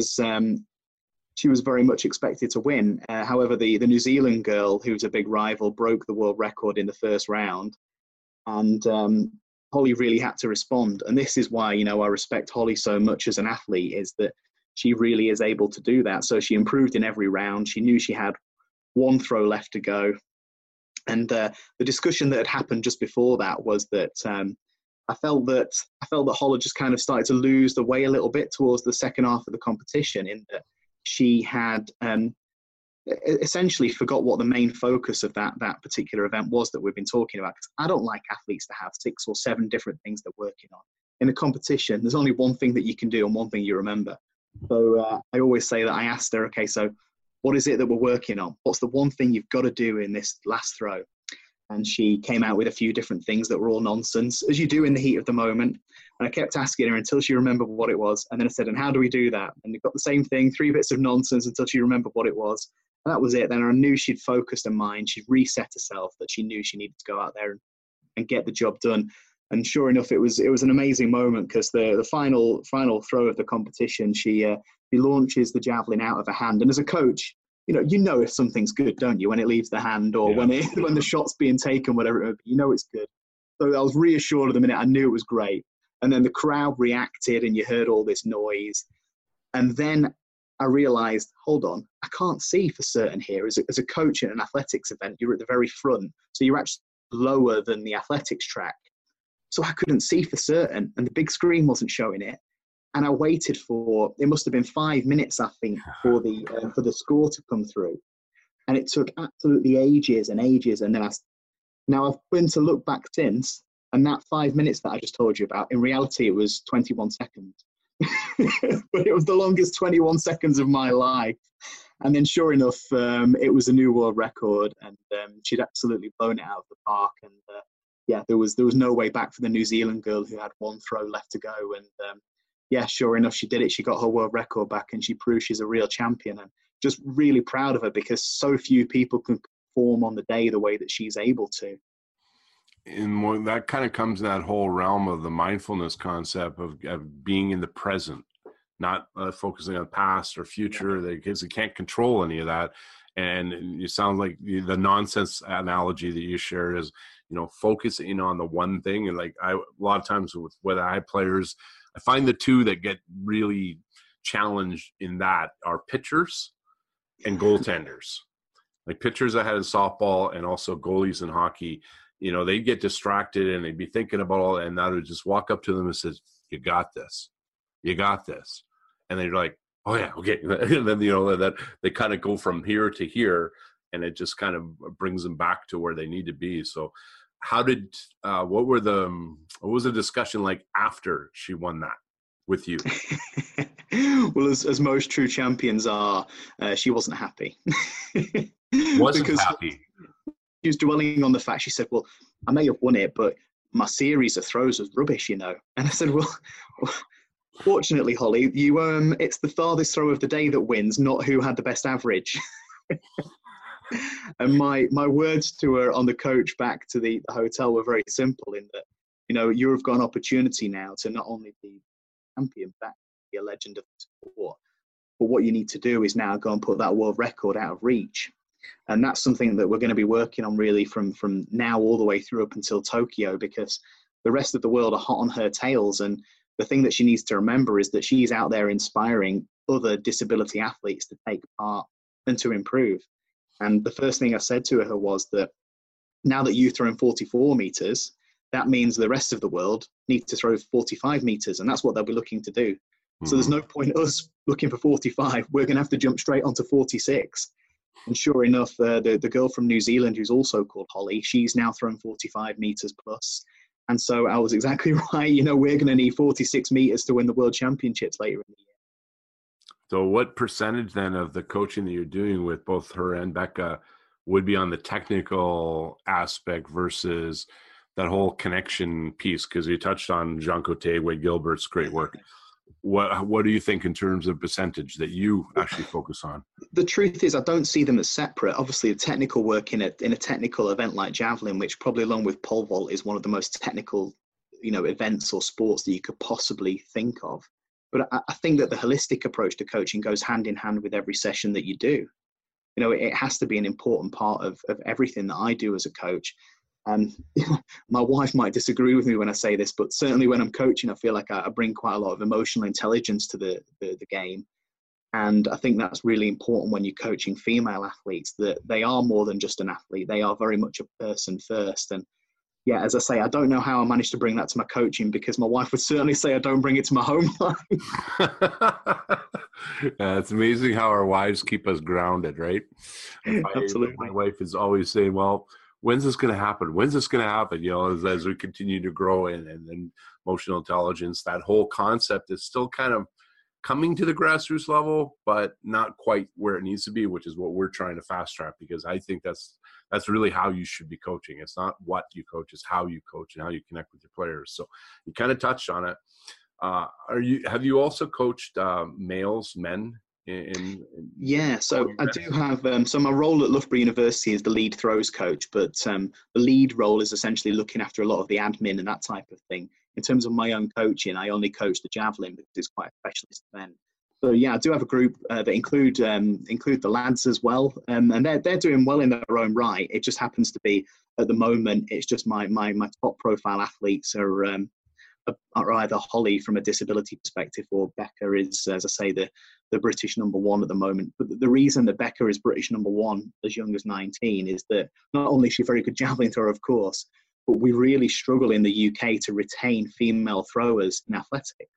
she was very much expected to win. However, the New Zealand girl, who's a big rival, broke the world record in the first round. And Holly really had to respond. And this is why, I respect Holly so much as an athlete, is that she really is able to do that. So she improved in every round. She knew she had one throw left to go. And the discussion that had happened just before that was that I felt that Holly just kind of started to lose the way a little bit towards the second half of the competition, in that she had essentially forgot what the main focus of that particular event was that we've been talking about. Because I don't like athletes to have 6 or 7 different things they're working on. In a competition, there's only one thing that you can do and one thing you remember. So I always say that I asked her, okay, so what is it that we're working on? What's the one thing you've got to do in this last throw? And she came out with a few different things that were all nonsense, as you do in the heat of the moment. And I kept asking her until she remembered what it was. And then I said, and how do we do that? And we got the same thing, 3 bits of nonsense until she remembered what it was. And that was it. Then I knew she'd focused her mind. She'd reset herself, that she knew she needed to go out there and get the job done. And sure enough, it was an amazing moment, because the final throw of the competition, she launches the javelin out of her hand. And as a coach, you know if something's good, don't you? When it leaves the hand, or when the shot's being taken, whatever it may be, it's good. So I was reassured of the minute. I knew it was great. And then the crowd reacted, and you heard all this noise. And then I realized, hold on, I can't see for certain here. As a coach in an athletics event, you're at the very front. So you're actually lower than the athletics track. So I couldn't see for certain, and the big screen wasn't showing it. And I waited it must have been 5 minutes, I think, for the score to come through. And it took absolutely ages and ages. And then now I've been to look back since, and that 5 minutes that I just told you about, in reality, it was 21 seconds. But it was the longest 21 seconds of my life. And then sure enough, it was a new world record, and she'd absolutely blown it out of the park. And there was no way back for the New Zealand girl who had one throw left to go. And sure enough, she did it. She got her world record back, and she proved she's a real champion. And just really proud of her, because so few people can perform on the day the way that she's able to. And that kind of comes in that whole realm of the mindfulness concept of being in the present, not focusing on past or future. Because they can't control any of that. And it sounds like the nonsense analogy that you shared is, focusing on the one thing. And like a lot of times with I players, I find the two that get really challenged in that are pitchers and goaltenders. Like pitchers that had softball and also goalies in hockey, they'd get distracted and they'd be thinking about all that, and I would just walk up to them and say, you got this. And they're like, oh yeah, okay. And then, that they kind of go from here to here, and it just kind of brings them back to where they need to be. So what was the discussion like after she won that with you? Well, as most true champions are, she wasn't happy. Wasn't happy. She was dwelling on the fact, she said, well, I may have won it, but my series of throws was rubbish, And I said, well, fortunately, Holly, it's the farthest throw of the day that wins, not who had the best average. And my words to her on the coach back to the hotel were very simple, in that, you've got an opportunity now to not only be champion, back be a legend of the sport, but what you need to do is now go and put that world record out of reach. And that's something that we're going to be working on really from now all the way through up until Tokyo, because the rest of the world are hot on her tails. And the thing that she needs to remember is that she's out there inspiring other disability athletes to take part and to improve. And the first thing I said to her was that now that you've thrown 44 meters, that means the rest of the world need to throw 45 meters. And that's what they'll be looking to do. Mm-hmm. So there's no point us looking for 45. We're going to have to jump straight onto 46. And sure enough, the girl from New Zealand, who's also called Holly, she's now thrown 45 meters plus. And so I was exactly right. We're going to need 46 meters to win the world championships later in the year. So what percentage then of the coaching that you're doing with both her and Becca would be on the technical aspect versus that whole connection piece? Because you touched on Jean Coté, Wade Gilbert's great work. What do you think in terms of percentage that you actually focus on? The truth is, I don't see them as separate. Obviously, the technical work in a technical event like javelin, which probably along with pole vault is one of the most technical, events or sports that you could possibly think of. But I think that the holistic approach to coaching goes hand in hand with every session that you do. It has to be an important part of everything that I do as a coach. And my wife might disagree with me when I say this, but certainly when I'm coaching, I feel like I bring quite a lot of emotional intelligence to the game. And I think that's really important when you're coaching female athletes, that they are more than just an athlete. They are very much a person first. And yeah, as I say, I don't know how I managed to bring that to my coaching, because my wife would certainly say I don't bring it to my home life. It's amazing how our wives keep us grounded, right? Absolutely. My wife is always saying, well, when's this going to happen? When's this going to happen? As we continue to grow and emotional intelligence, that whole concept is still kind of coming to the grassroots level, but not quite where it needs to be, which is what we're trying to fast track, because I think that's really how you should be coaching. It's not what you coach, it's how you coach and how you connect with your players. So you kind of touched on it. Have you also coached men? Yeah, so I do have, so my role at Loughborough University is the lead throws coach, but the lead role is essentially looking after a lot of the admin and that type of thing. In terms of my own coaching, I only coach the javelin because it's quite a specialist event. So yeah, I do have a group that include the lads as well, and they're doing well in their own right. It just happens to be at the moment, it's just my top profile athletes are either Holly from a disability perspective, or Becca is, as I say, the British number one at the moment. But the reason that Becca is British number one as young as 19 is that not only is she a very good javelin thrower, of course, but we really struggle in the UK to retain female throwers in athletics.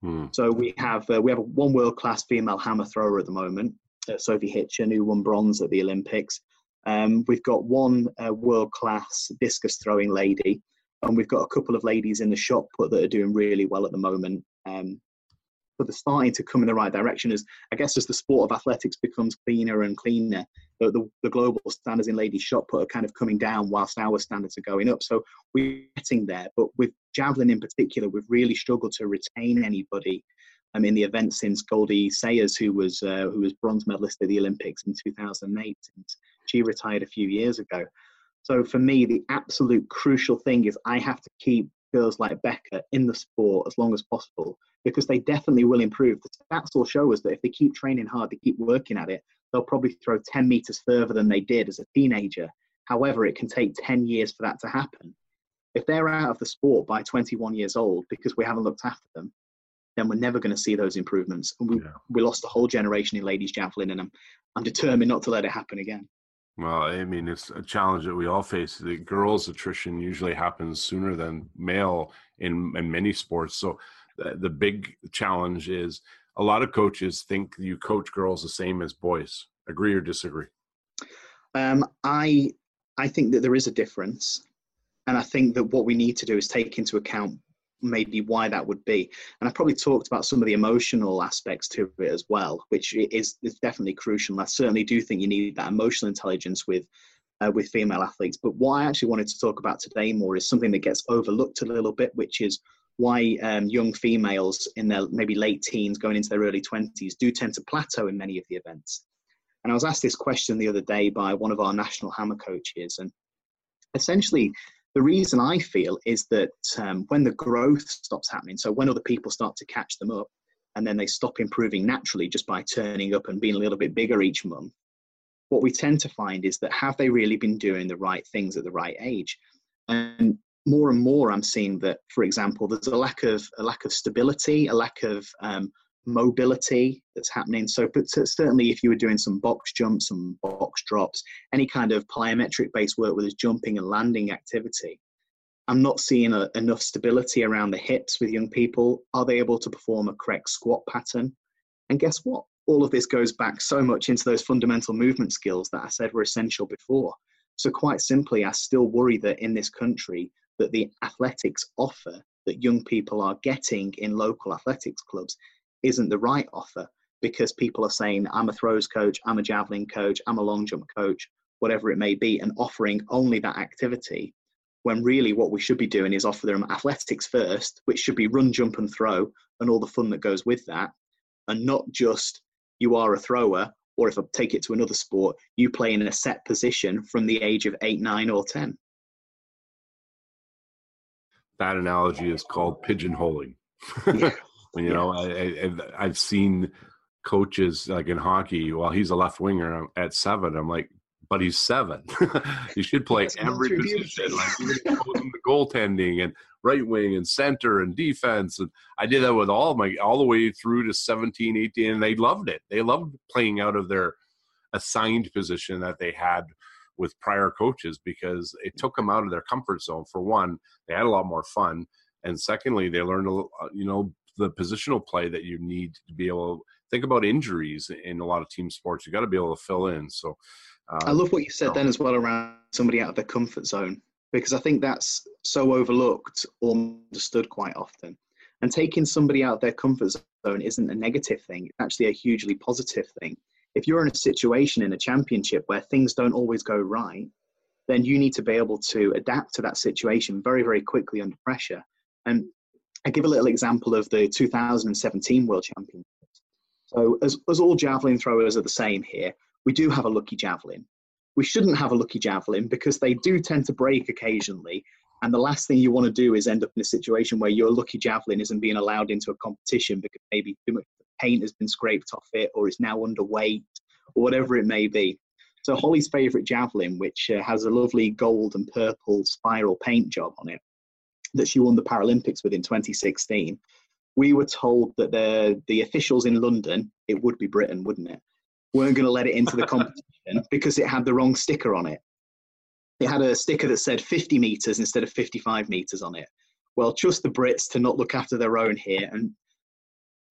Hmm. So we have one world-class female hammer thrower at the moment, Sophie Hitchen, who won bronze at the Olympics. We've got one world-class discus throwing lady, and we've got a couple of ladies in the shot put that are doing really well at the moment. But they're starting to come in the right direction as the sport of athletics becomes cleaner and cleaner. The global standards in ladies shot put are kind of coming down whilst our standards are going up. So we're getting there. But with javelin in particular, we've really struggled to retain anybody in the event since Goldie Sayers, who was bronze medalist at the Olympics in 2008. And she retired a few years ago. So for me, the absolute crucial thing is I have to keep girls like Becca in the sport as long as possible, because they definitely will improve. The stats will show us that if they keep training hard, they keep working at it, they'll probably throw 10 meters further than they did as a teenager. However, it can take 10 years for that to happen. If they're out of the sport by 21 years old because we haven't looked after them, then we're never going to see those improvements. And we lost a whole generation in ladies javelin, and I'm determined not to let it happen again. Well, I mean, it's a challenge that we all face. The girls' attrition usually happens sooner than male in many sports. So the big challenge is a lot of coaches think you coach girls the same as boys. Agree or disagree? I think that there is a difference. And I think that what we need to do is take into account maybe why that would be. And I probably talked about some of the emotional aspects to it as well, which is definitely crucial. And I certainly do think you need that emotional intelligence with female athletes. But what I actually wanted to talk about today more is something that gets overlooked a little bit, which is why young females in their maybe late teens going into their early 20s do tend to plateau in many of the events. And I was asked this question the other day by one of our national hammer coaches. And essentially, the reason I feel is that when the growth stops happening, so when other people start to catch them up and then they stop improving naturally just by turning up and being a little bit bigger each month, what we tend to find is that have they really been doing the right things at the right age? And more I'm seeing that, for example, there's a lack of stability, a lack of mobility that's happening. So but certainly if you were doing some box jumps, some box drops, any kind of plyometric based work with jumping and landing activity, I'm not seeing enough stability around the hips with young people. Are they able to perform a correct squat pattern? And guess what? All of this goes back so much into those fundamental movement skills that I said were essential before. So quite simply, I still worry that in this country that the athletics offer that young people are getting in local athletics clubs isn't the right offer, because people are saying, I'm a throws coach, I'm a javelin coach, I'm a long jump coach, whatever it may be, and offering only that activity, when really what we should be doing is offer them athletics first, which should be run, jump and throw and all the fun that goes with that, and not just you are a thrower, or if I take it to another sport, you play in a set position from the age of 8, 9 or 10. That analogy is called pigeonholing. Yeah. You know, I've seen coaches like in hockey, well, he's a left winger at 7. I'm like, but he's 7. You should play every position, like even the goaltending and right wing and center and defense. And I did that with all the way through to 17, 18, and they loved it. They loved playing out of their assigned position that they had with prior coaches, because it took them out of their comfort zone. For one, they had a lot more fun. And secondly, they learned, the positional play that you need to be able to think about injuries in a lot of team sports. You got to be able to fill in. So I love what you said then as well around somebody out of their comfort zone, because I think that's so overlooked or understood quite often. And taking somebody out of their comfort zone isn't a negative thing. It's actually a hugely positive thing. If you're in a situation in a championship where things don't always go right, then you need to be able to adapt to that situation very, very quickly under pressure. And I give a little example of the 2017 World Championships. So as all javelin throwers are the same here, we do have a lucky javelin. We shouldn't have a lucky javelin because they do tend to break occasionally. And the last thing you want to do is end up in a situation where your lucky javelin isn't being allowed into a competition because maybe too much paint has been scraped off it, or it's now underweight, or whatever it may be. So Holly's favourite javelin, which has a lovely gold and purple spiral paint job on it, that she won the Paralympics with in 2016, we were told that the officials in London, it would be Britain, wouldn't it, weren't going to let it into the competition because it had the wrong sticker on it. It had a sticker that said 50 metres instead of 55 metres on it. Well, trust the Brits to not look after their own here. And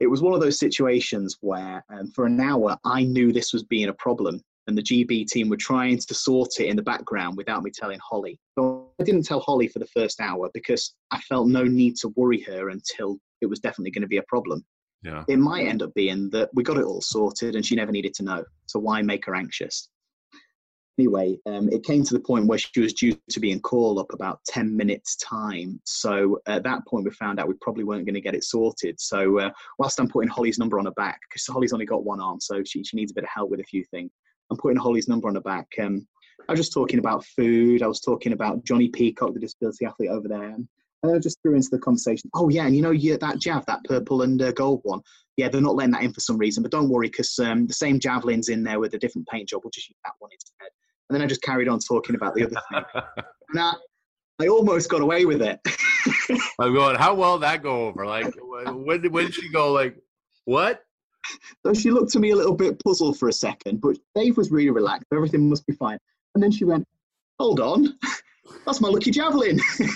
it was one of those situations where for an hour, I knew this was being a problem. And the GB team were trying to sort it in the background without me telling Holly. So I didn't tell Holly for the first hour because I felt no need to worry her until it was definitely going to be a problem. Yeah. It might end up being that we got it all sorted and she never needed to know. So why make her anxious? Anyway, it came to the point where she was due to be in call-up about 10 minutes' time. So at that point, we found out we probably weren't going to get it sorted. So whilst I'm putting Holly's number on her back, because Holly's only got one arm, so she needs a bit of help with a few things. I'm putting Holly's number on her back. I was just talking about food. I was talking about Johnny Peacock, the disability athlete over there. And I just threw into the conversation, oh, yeah, and that jav, that purple and gold one, yeah, they're not letting that in for some reason. But don't worry, because the same javelin's in there with a different paint job. We'll just use that one instead. And then I just carried on talking about the other thing. And I almost got away with it. I'm going, how well did that go over? Like, when did she go, like, what? So she looked at me a little bit puzzled for a second, but Dave was really relaxed. Everything must be fine. And then she went, hold on, that's my lucky javelin.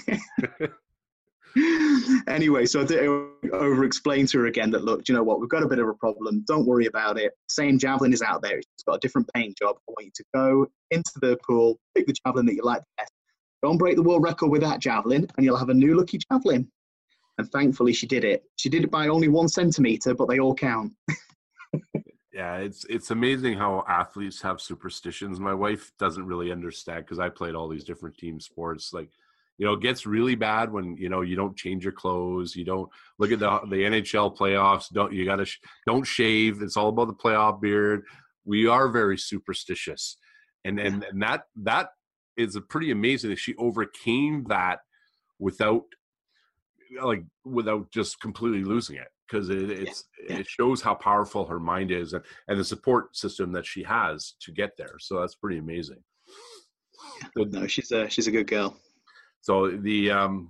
Anyway, so I over-explained to her again that, look, do you know what? We've got a bit of a problem. Don't worry about it. Same javelin is out there. It's got a different paint job. I want you to go into the pool, pick the javelin that you like best. Don't break the world record with that javelin, and you'll have a new lucky javelin. And thankfully, she did it. She did it by only 1 centimeter, but they all count. Yeah, it's amazing how athletes have superstitions. My wife doesn't really understand because I played all these different team sports. Like, it gets really bad when, you don't change your clothes. You don't look at the NHL playoffs. Don't shave. It's all about the playoff beard. We are very superstitious. And that is pretty amazing that she overcame that without just completely losing it, because it shows how powerful her mind is and the support system that she has to get there. So that's pretty amazing. No, she's a good girl. So the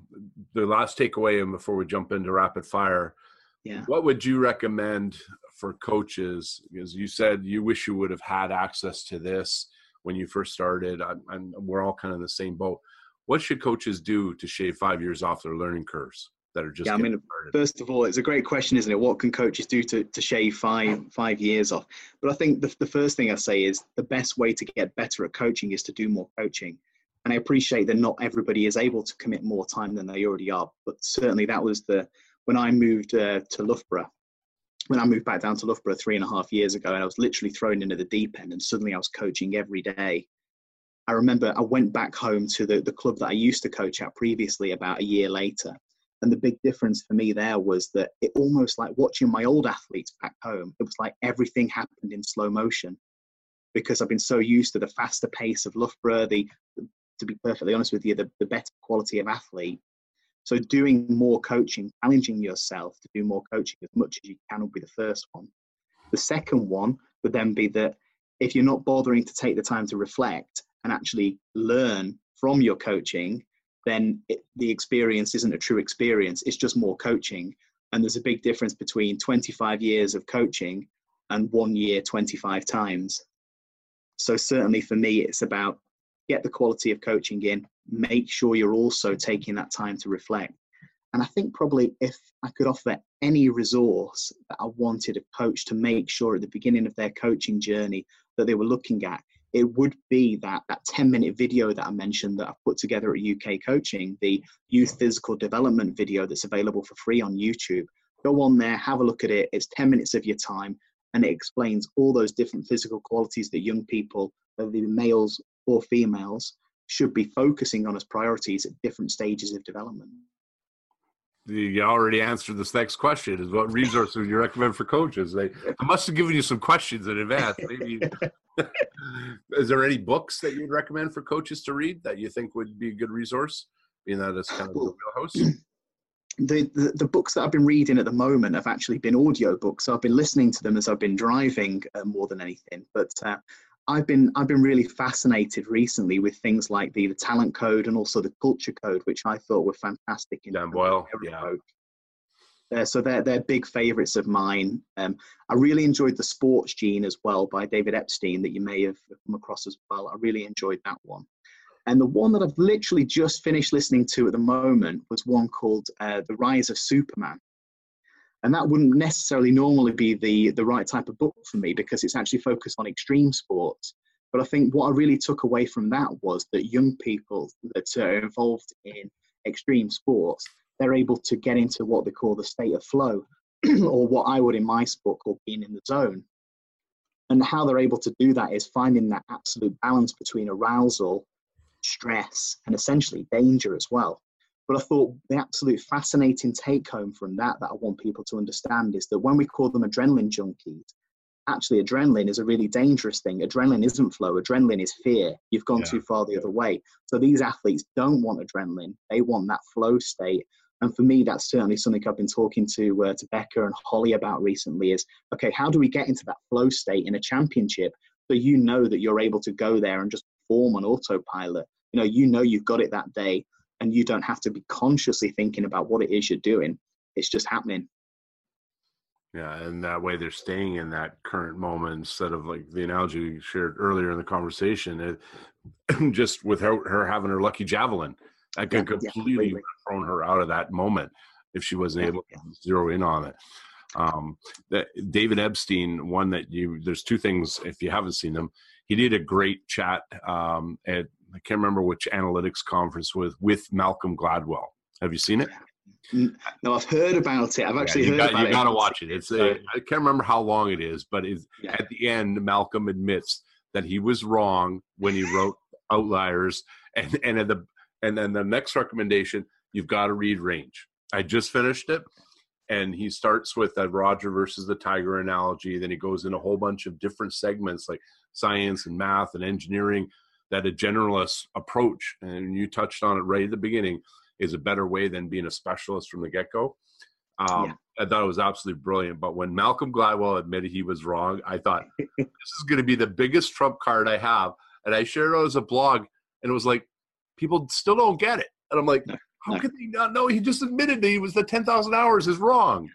last takeaway, and before we jump into rapid fire, what would you recommend for coaches? Because you said you wish you would have had access to this when you first started, and we're all kind of in the same boat. What should coaches do to shave 5 years off their learning curves that are just started? First of all, it's a great question, isn't it? What can coaches do to shave five years off? But I think the first thing I say is the best way to get better at coaching is to do more coaching. And I appreciate that not everybody is able to commit more time than they already are. But certainly that was when I moved to Loughborough, when I moved back down to Loughborough 3.5 years ago, and I was literally thrown into the deep end, and suddenly I was coaching every day. I remember I went back home to the club that I used to coach at previously about a year later. And the big difference for me there was that it almost like watching my old athletes back home, it was like everything happened in slow motion, because I've been so used to the faster pace of Loughborough, to be perfectly honest with you, the better quality of athlete. So doing more coaching, challenging yourself to do more coaching as much as you can would be the first one. The second one would then be that if you're not bothering to take the time to reflect and actually learn from your coaching, then the experience isn't a true experience. It's just more coaching. And there's a big difference between 25 years of coaching and 1 year, 25 times. So certainly for me, it's about get the quality of coaching in, make sure you're also taking that time to reflect. And I think probably if I could offer any resource that I wanted a coach to make sure at the beginning of their coaching journey that they were looking at, it would be that 10-minute video that I mentioned that I've put together at UK Coaching, the youth physical development video that's available for free on YouTube. Go on there, have a look at it. It's 10 minutes of your time, and it explains all those different physical qualities that young people, whether they be males or females, should be focusing on as priorities at different stages of development. You already answered this next question, is what resources would you recommend for coaches? I must have given you some questions in advance. Maybe. Is there any books that you would recommend for coaches to read that you think would be a good resource, being that it's kind of the wheelhouse? The books that I've been reading at the moment have actually been audio books. So I've been listening to them as I've been driving more than anything. But I've been really fascinated recently with things like the Talent Code and also the Culture Code, which I thought were fantastic. Dan Boyle, yeah. So they're big favorites of mine. I really enjoyed The Sports Gene as well by David Epstein that you may have come across as well. I really enjoyed that one. And the one that I've literally just finished listening to at the moment was one called The Rise of Superman. And that wouldn't necessarily normally be the right type of book for me, because it's actually focused on extreme sports. But I think what I really took away from that was that young people that are involved in extreme sports, they're able to get into what they call the state of flow, or what I would in my sport call being in the zone. And how they're able to do that is finding that absolute balance between arousal, stress, and essentially danger as well. But I thought the absolute fascinating take home from that I want people to understand is that when we call them adrenaline junkies, actually adrenaline is a really dangerous thing. Adrenaline isn't flow, adrenaline is fear. You've gone too far the other way. So these athletes don't want adrenaline, they want that flow state. And for me, that's certainly something I've been talking to Becca and Holly about recently is, okay, how do we get into that flow state in a championship so you know that you're able to go there and just perform on autopilot? You know you've got it that day, and you don't have to be consciously thinking about what it is you're doing. It's just happening. Yeah, and that way they're staying in that current moment instead of like the analogy you shared earlier in the conversation, just with her having her lucky javelin. That could completely have thrown her out of that moment if she wasn't able to zero in on it. David Epstein, one that there's two things, if you haven't seen them, he did a great chat at, I can't remember which analytics conference with Malcolm Gladwell. Have you seen it? No, I've heard about it. I've actually heard about it. You got to watch it. I can't remember how long it is, but at the end, Malcolm admits that he was wrong when he wrote Outliers, and then the next recommendation, you've got to read Range. I just finished it, and he starts with a Roger versus the Tiger analogy. Then he goes in a whole bunch of different segments like science and math and engineering, that a generalist approach, and you touched on it right at the beginning, is a better way than being a specialist from the get-go. I thought it was absolutely brilliant. But when Malcolm Gladwell admitted he was wrong, I thought, this is going to be the biggest trump card I have. And I shared it as a blog, and it was like, people still don't get it. And I'm like, how could they not know? He just admitted that he was the 10,000 hours is wrong.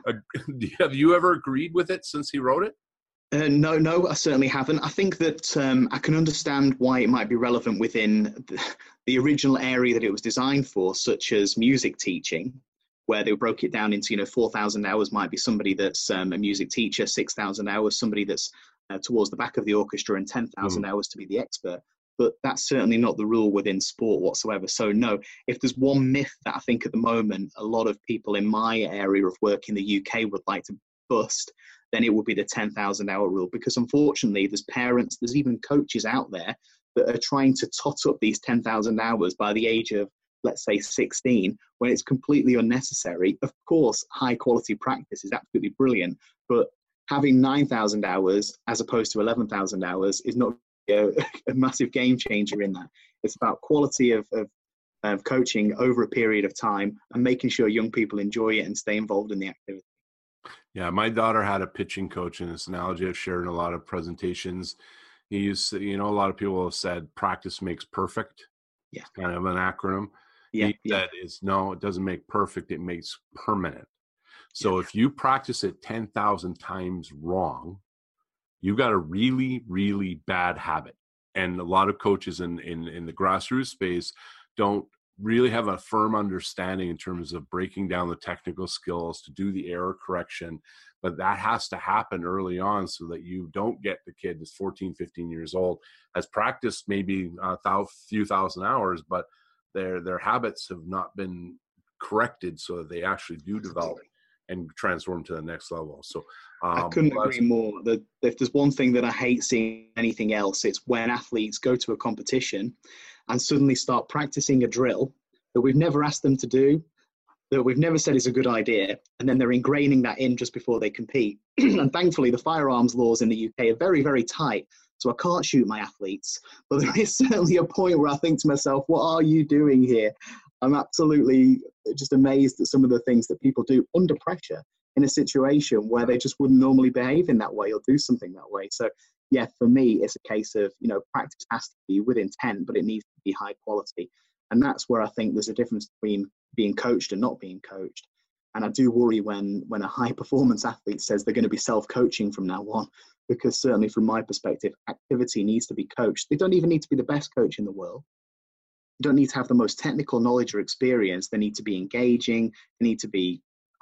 Have you ever agreed with it since he wrote it? No, I certainly haven't. I think that I can understand why it might be relevant within the original area that it was designed for, such as music teaching, where they broke it down into, 4,000 hours might be somebody that's a music teacher, 6,000 hours, somebody that's towards the back of the orchestra, and 10,000 hours to be the expert. But that's certainly not the rule within sport whatsoever. So no, if there's one myth that I think at the moment a lot of people in my area of work in the UK would like to bust, then it would be the 10,000 hour rule. Because unfortunately, there's parents, there's even coaches out there that are trying to tot up these 10,000 hours by the age of, let's say, 16, when it's completely unnecessary. Of course, high quality practice is absolutely brilliant, but having 9,000 hours as opposed to 11,000 hours is not a massive game changer in that. It's about quality of coaching over a period of time and making sure young people enjoy it and stay involved in the activity. Yeah, my daughter had a pitching coach, and this analogy I've shared in a lot of presentations. He used to, a lot of people have said practice makes perfect. Yeah. It's kind of an acronym. Yeah. He said no, it doesn't make perfect, it makes permanent. So if you practice it 10,000 times wrong, you've got a really, really bad habit. And a lot of coaches in the grassroots space don't really have a firm understanding in terms of breaking down the technical skills to do the error correction. But that has to happen early on so that you don't get the kid that's 14, 15 years old, has practiced maybe a few thousand hours, but their habits have not been corrected so that they actually do develop and transform to the next level. So I couldn't agree more. That if there's one thing that I hate seeing anything else, it's when athletes go to a competition and suddenly start practicing a drill that we've never asked them to do, that we've never said is a good idea, and then they're ingraining that in just before they compete. And thankfully, the firearms laws in the UK are very, very tight, so I can't shoot my athletes. But there is certainly a point where I think to myself, what are you doing here? I'm absolutely just amazed at some of the things that people do under pressure in a situation where they just wouldn't normally behave in that way or do something that way. So yeah, for me, it's a case of, practice has to be with intent, but it needs to be high quality. And that's where I think there's a difference between being coached and not being coached. And I do worry when a high performance athlete says they're going to be self-coaching from now on, because certainly from my perspective, activity needs to be coached. They don't even need to be the best coach in the world. You don't need to have the most technical knowledge or experience. They need to be engaging. They need to be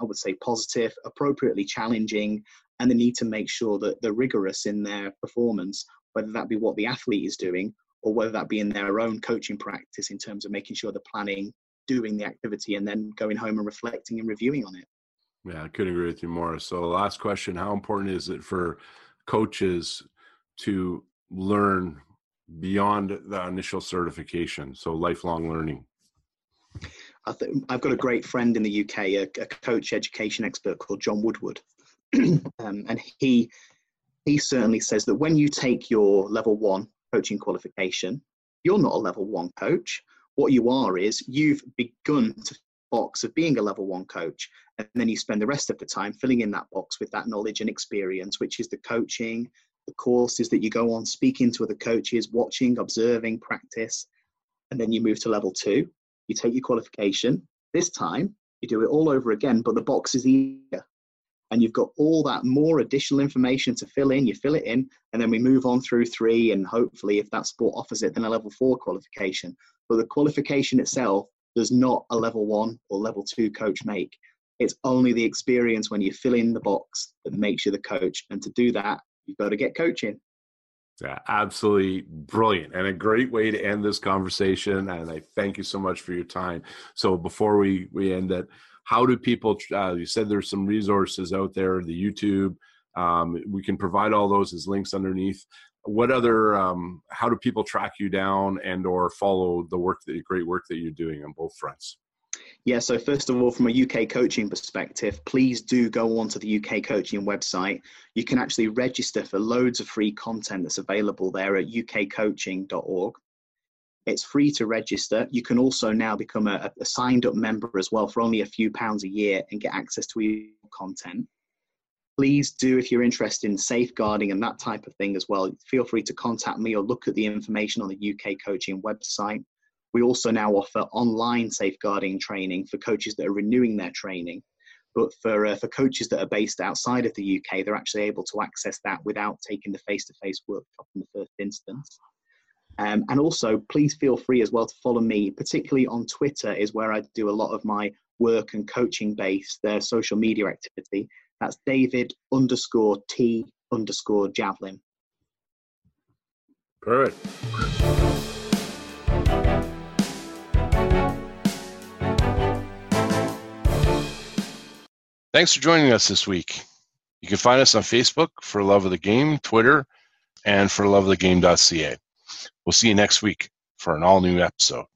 I would say, positive, appropriately challenging, and the need to make sure that they're rigorous in their performance, whether that be what the athlete is doing or whether that be in their own coaching practice in terms of making sure they're planning, doing the activity, and then going home and reflecting and reviewing on it. Yeah, I couldn't agree with you more. So the last question, how important is it for coaches to learn beyond the initial certification? So lifelong learning. I've got a great friend in the UK, a coach education expert called John Woodward. And he certainly says that when you take your level 1 coaching qualification, you're not a level 1 coach. What you are is you've begun to box of being a level 1 coach, and then you spend the rest of the time filling in that box with that knowledge and experience, which is the coaching, the courses that you go on, speaking to other coaches, watching, observing, practice, and then you move to level 2. You take your qualification. This time you do it all over again, but the box is easier. And you've got all that more additional information to fill in, you fill it in, and then we move on through 3, and hopefully if that sport offers it, then a level 4 qualification. But the qualification itself does not a level 1 or level 2 coach make. It's only the experience when you fill in the box that makes you the coach. And to do that, you've got to get coaching. Yeah, absolutely brilliant, and a great way to end this conversation. And I thank you so much for your time. So before we end it, how do people, you said there's some resources out there, the YouTube, we can provide all those as links underneath. What other, how do people track you down and or follow the great work that you're doing on both fronts? Yeah, so first of all, from a UK coaching perspective, please do go onto the UK coaching website. You can actually register for loads of free content that's available there at ukcoaching.org. It's free to register. You can also now become a signed up member as well for only a few pounds a year and get access to your content. Please do, if you're interested in safeguarding and that type of thing as well, feel free to contact me or look at the information on the UK coaching website. We also now offer online safeguarding training for coaches that are renewing their training. But for coaches that are based outside of the UK, they're actually able to access that without taking the face-to-face workshop in the first instance. And also, please feel free as well to follow me, particularly on Twitter is where I do a lot of my work and coaching based social media activity. That's David_T_Javelin. Perfect. Thanks for joining us this week. You can find us on Facebook for Love of the Game, Twitter, and for loveofthegame.ca. We'll see you next week for an all-new episode.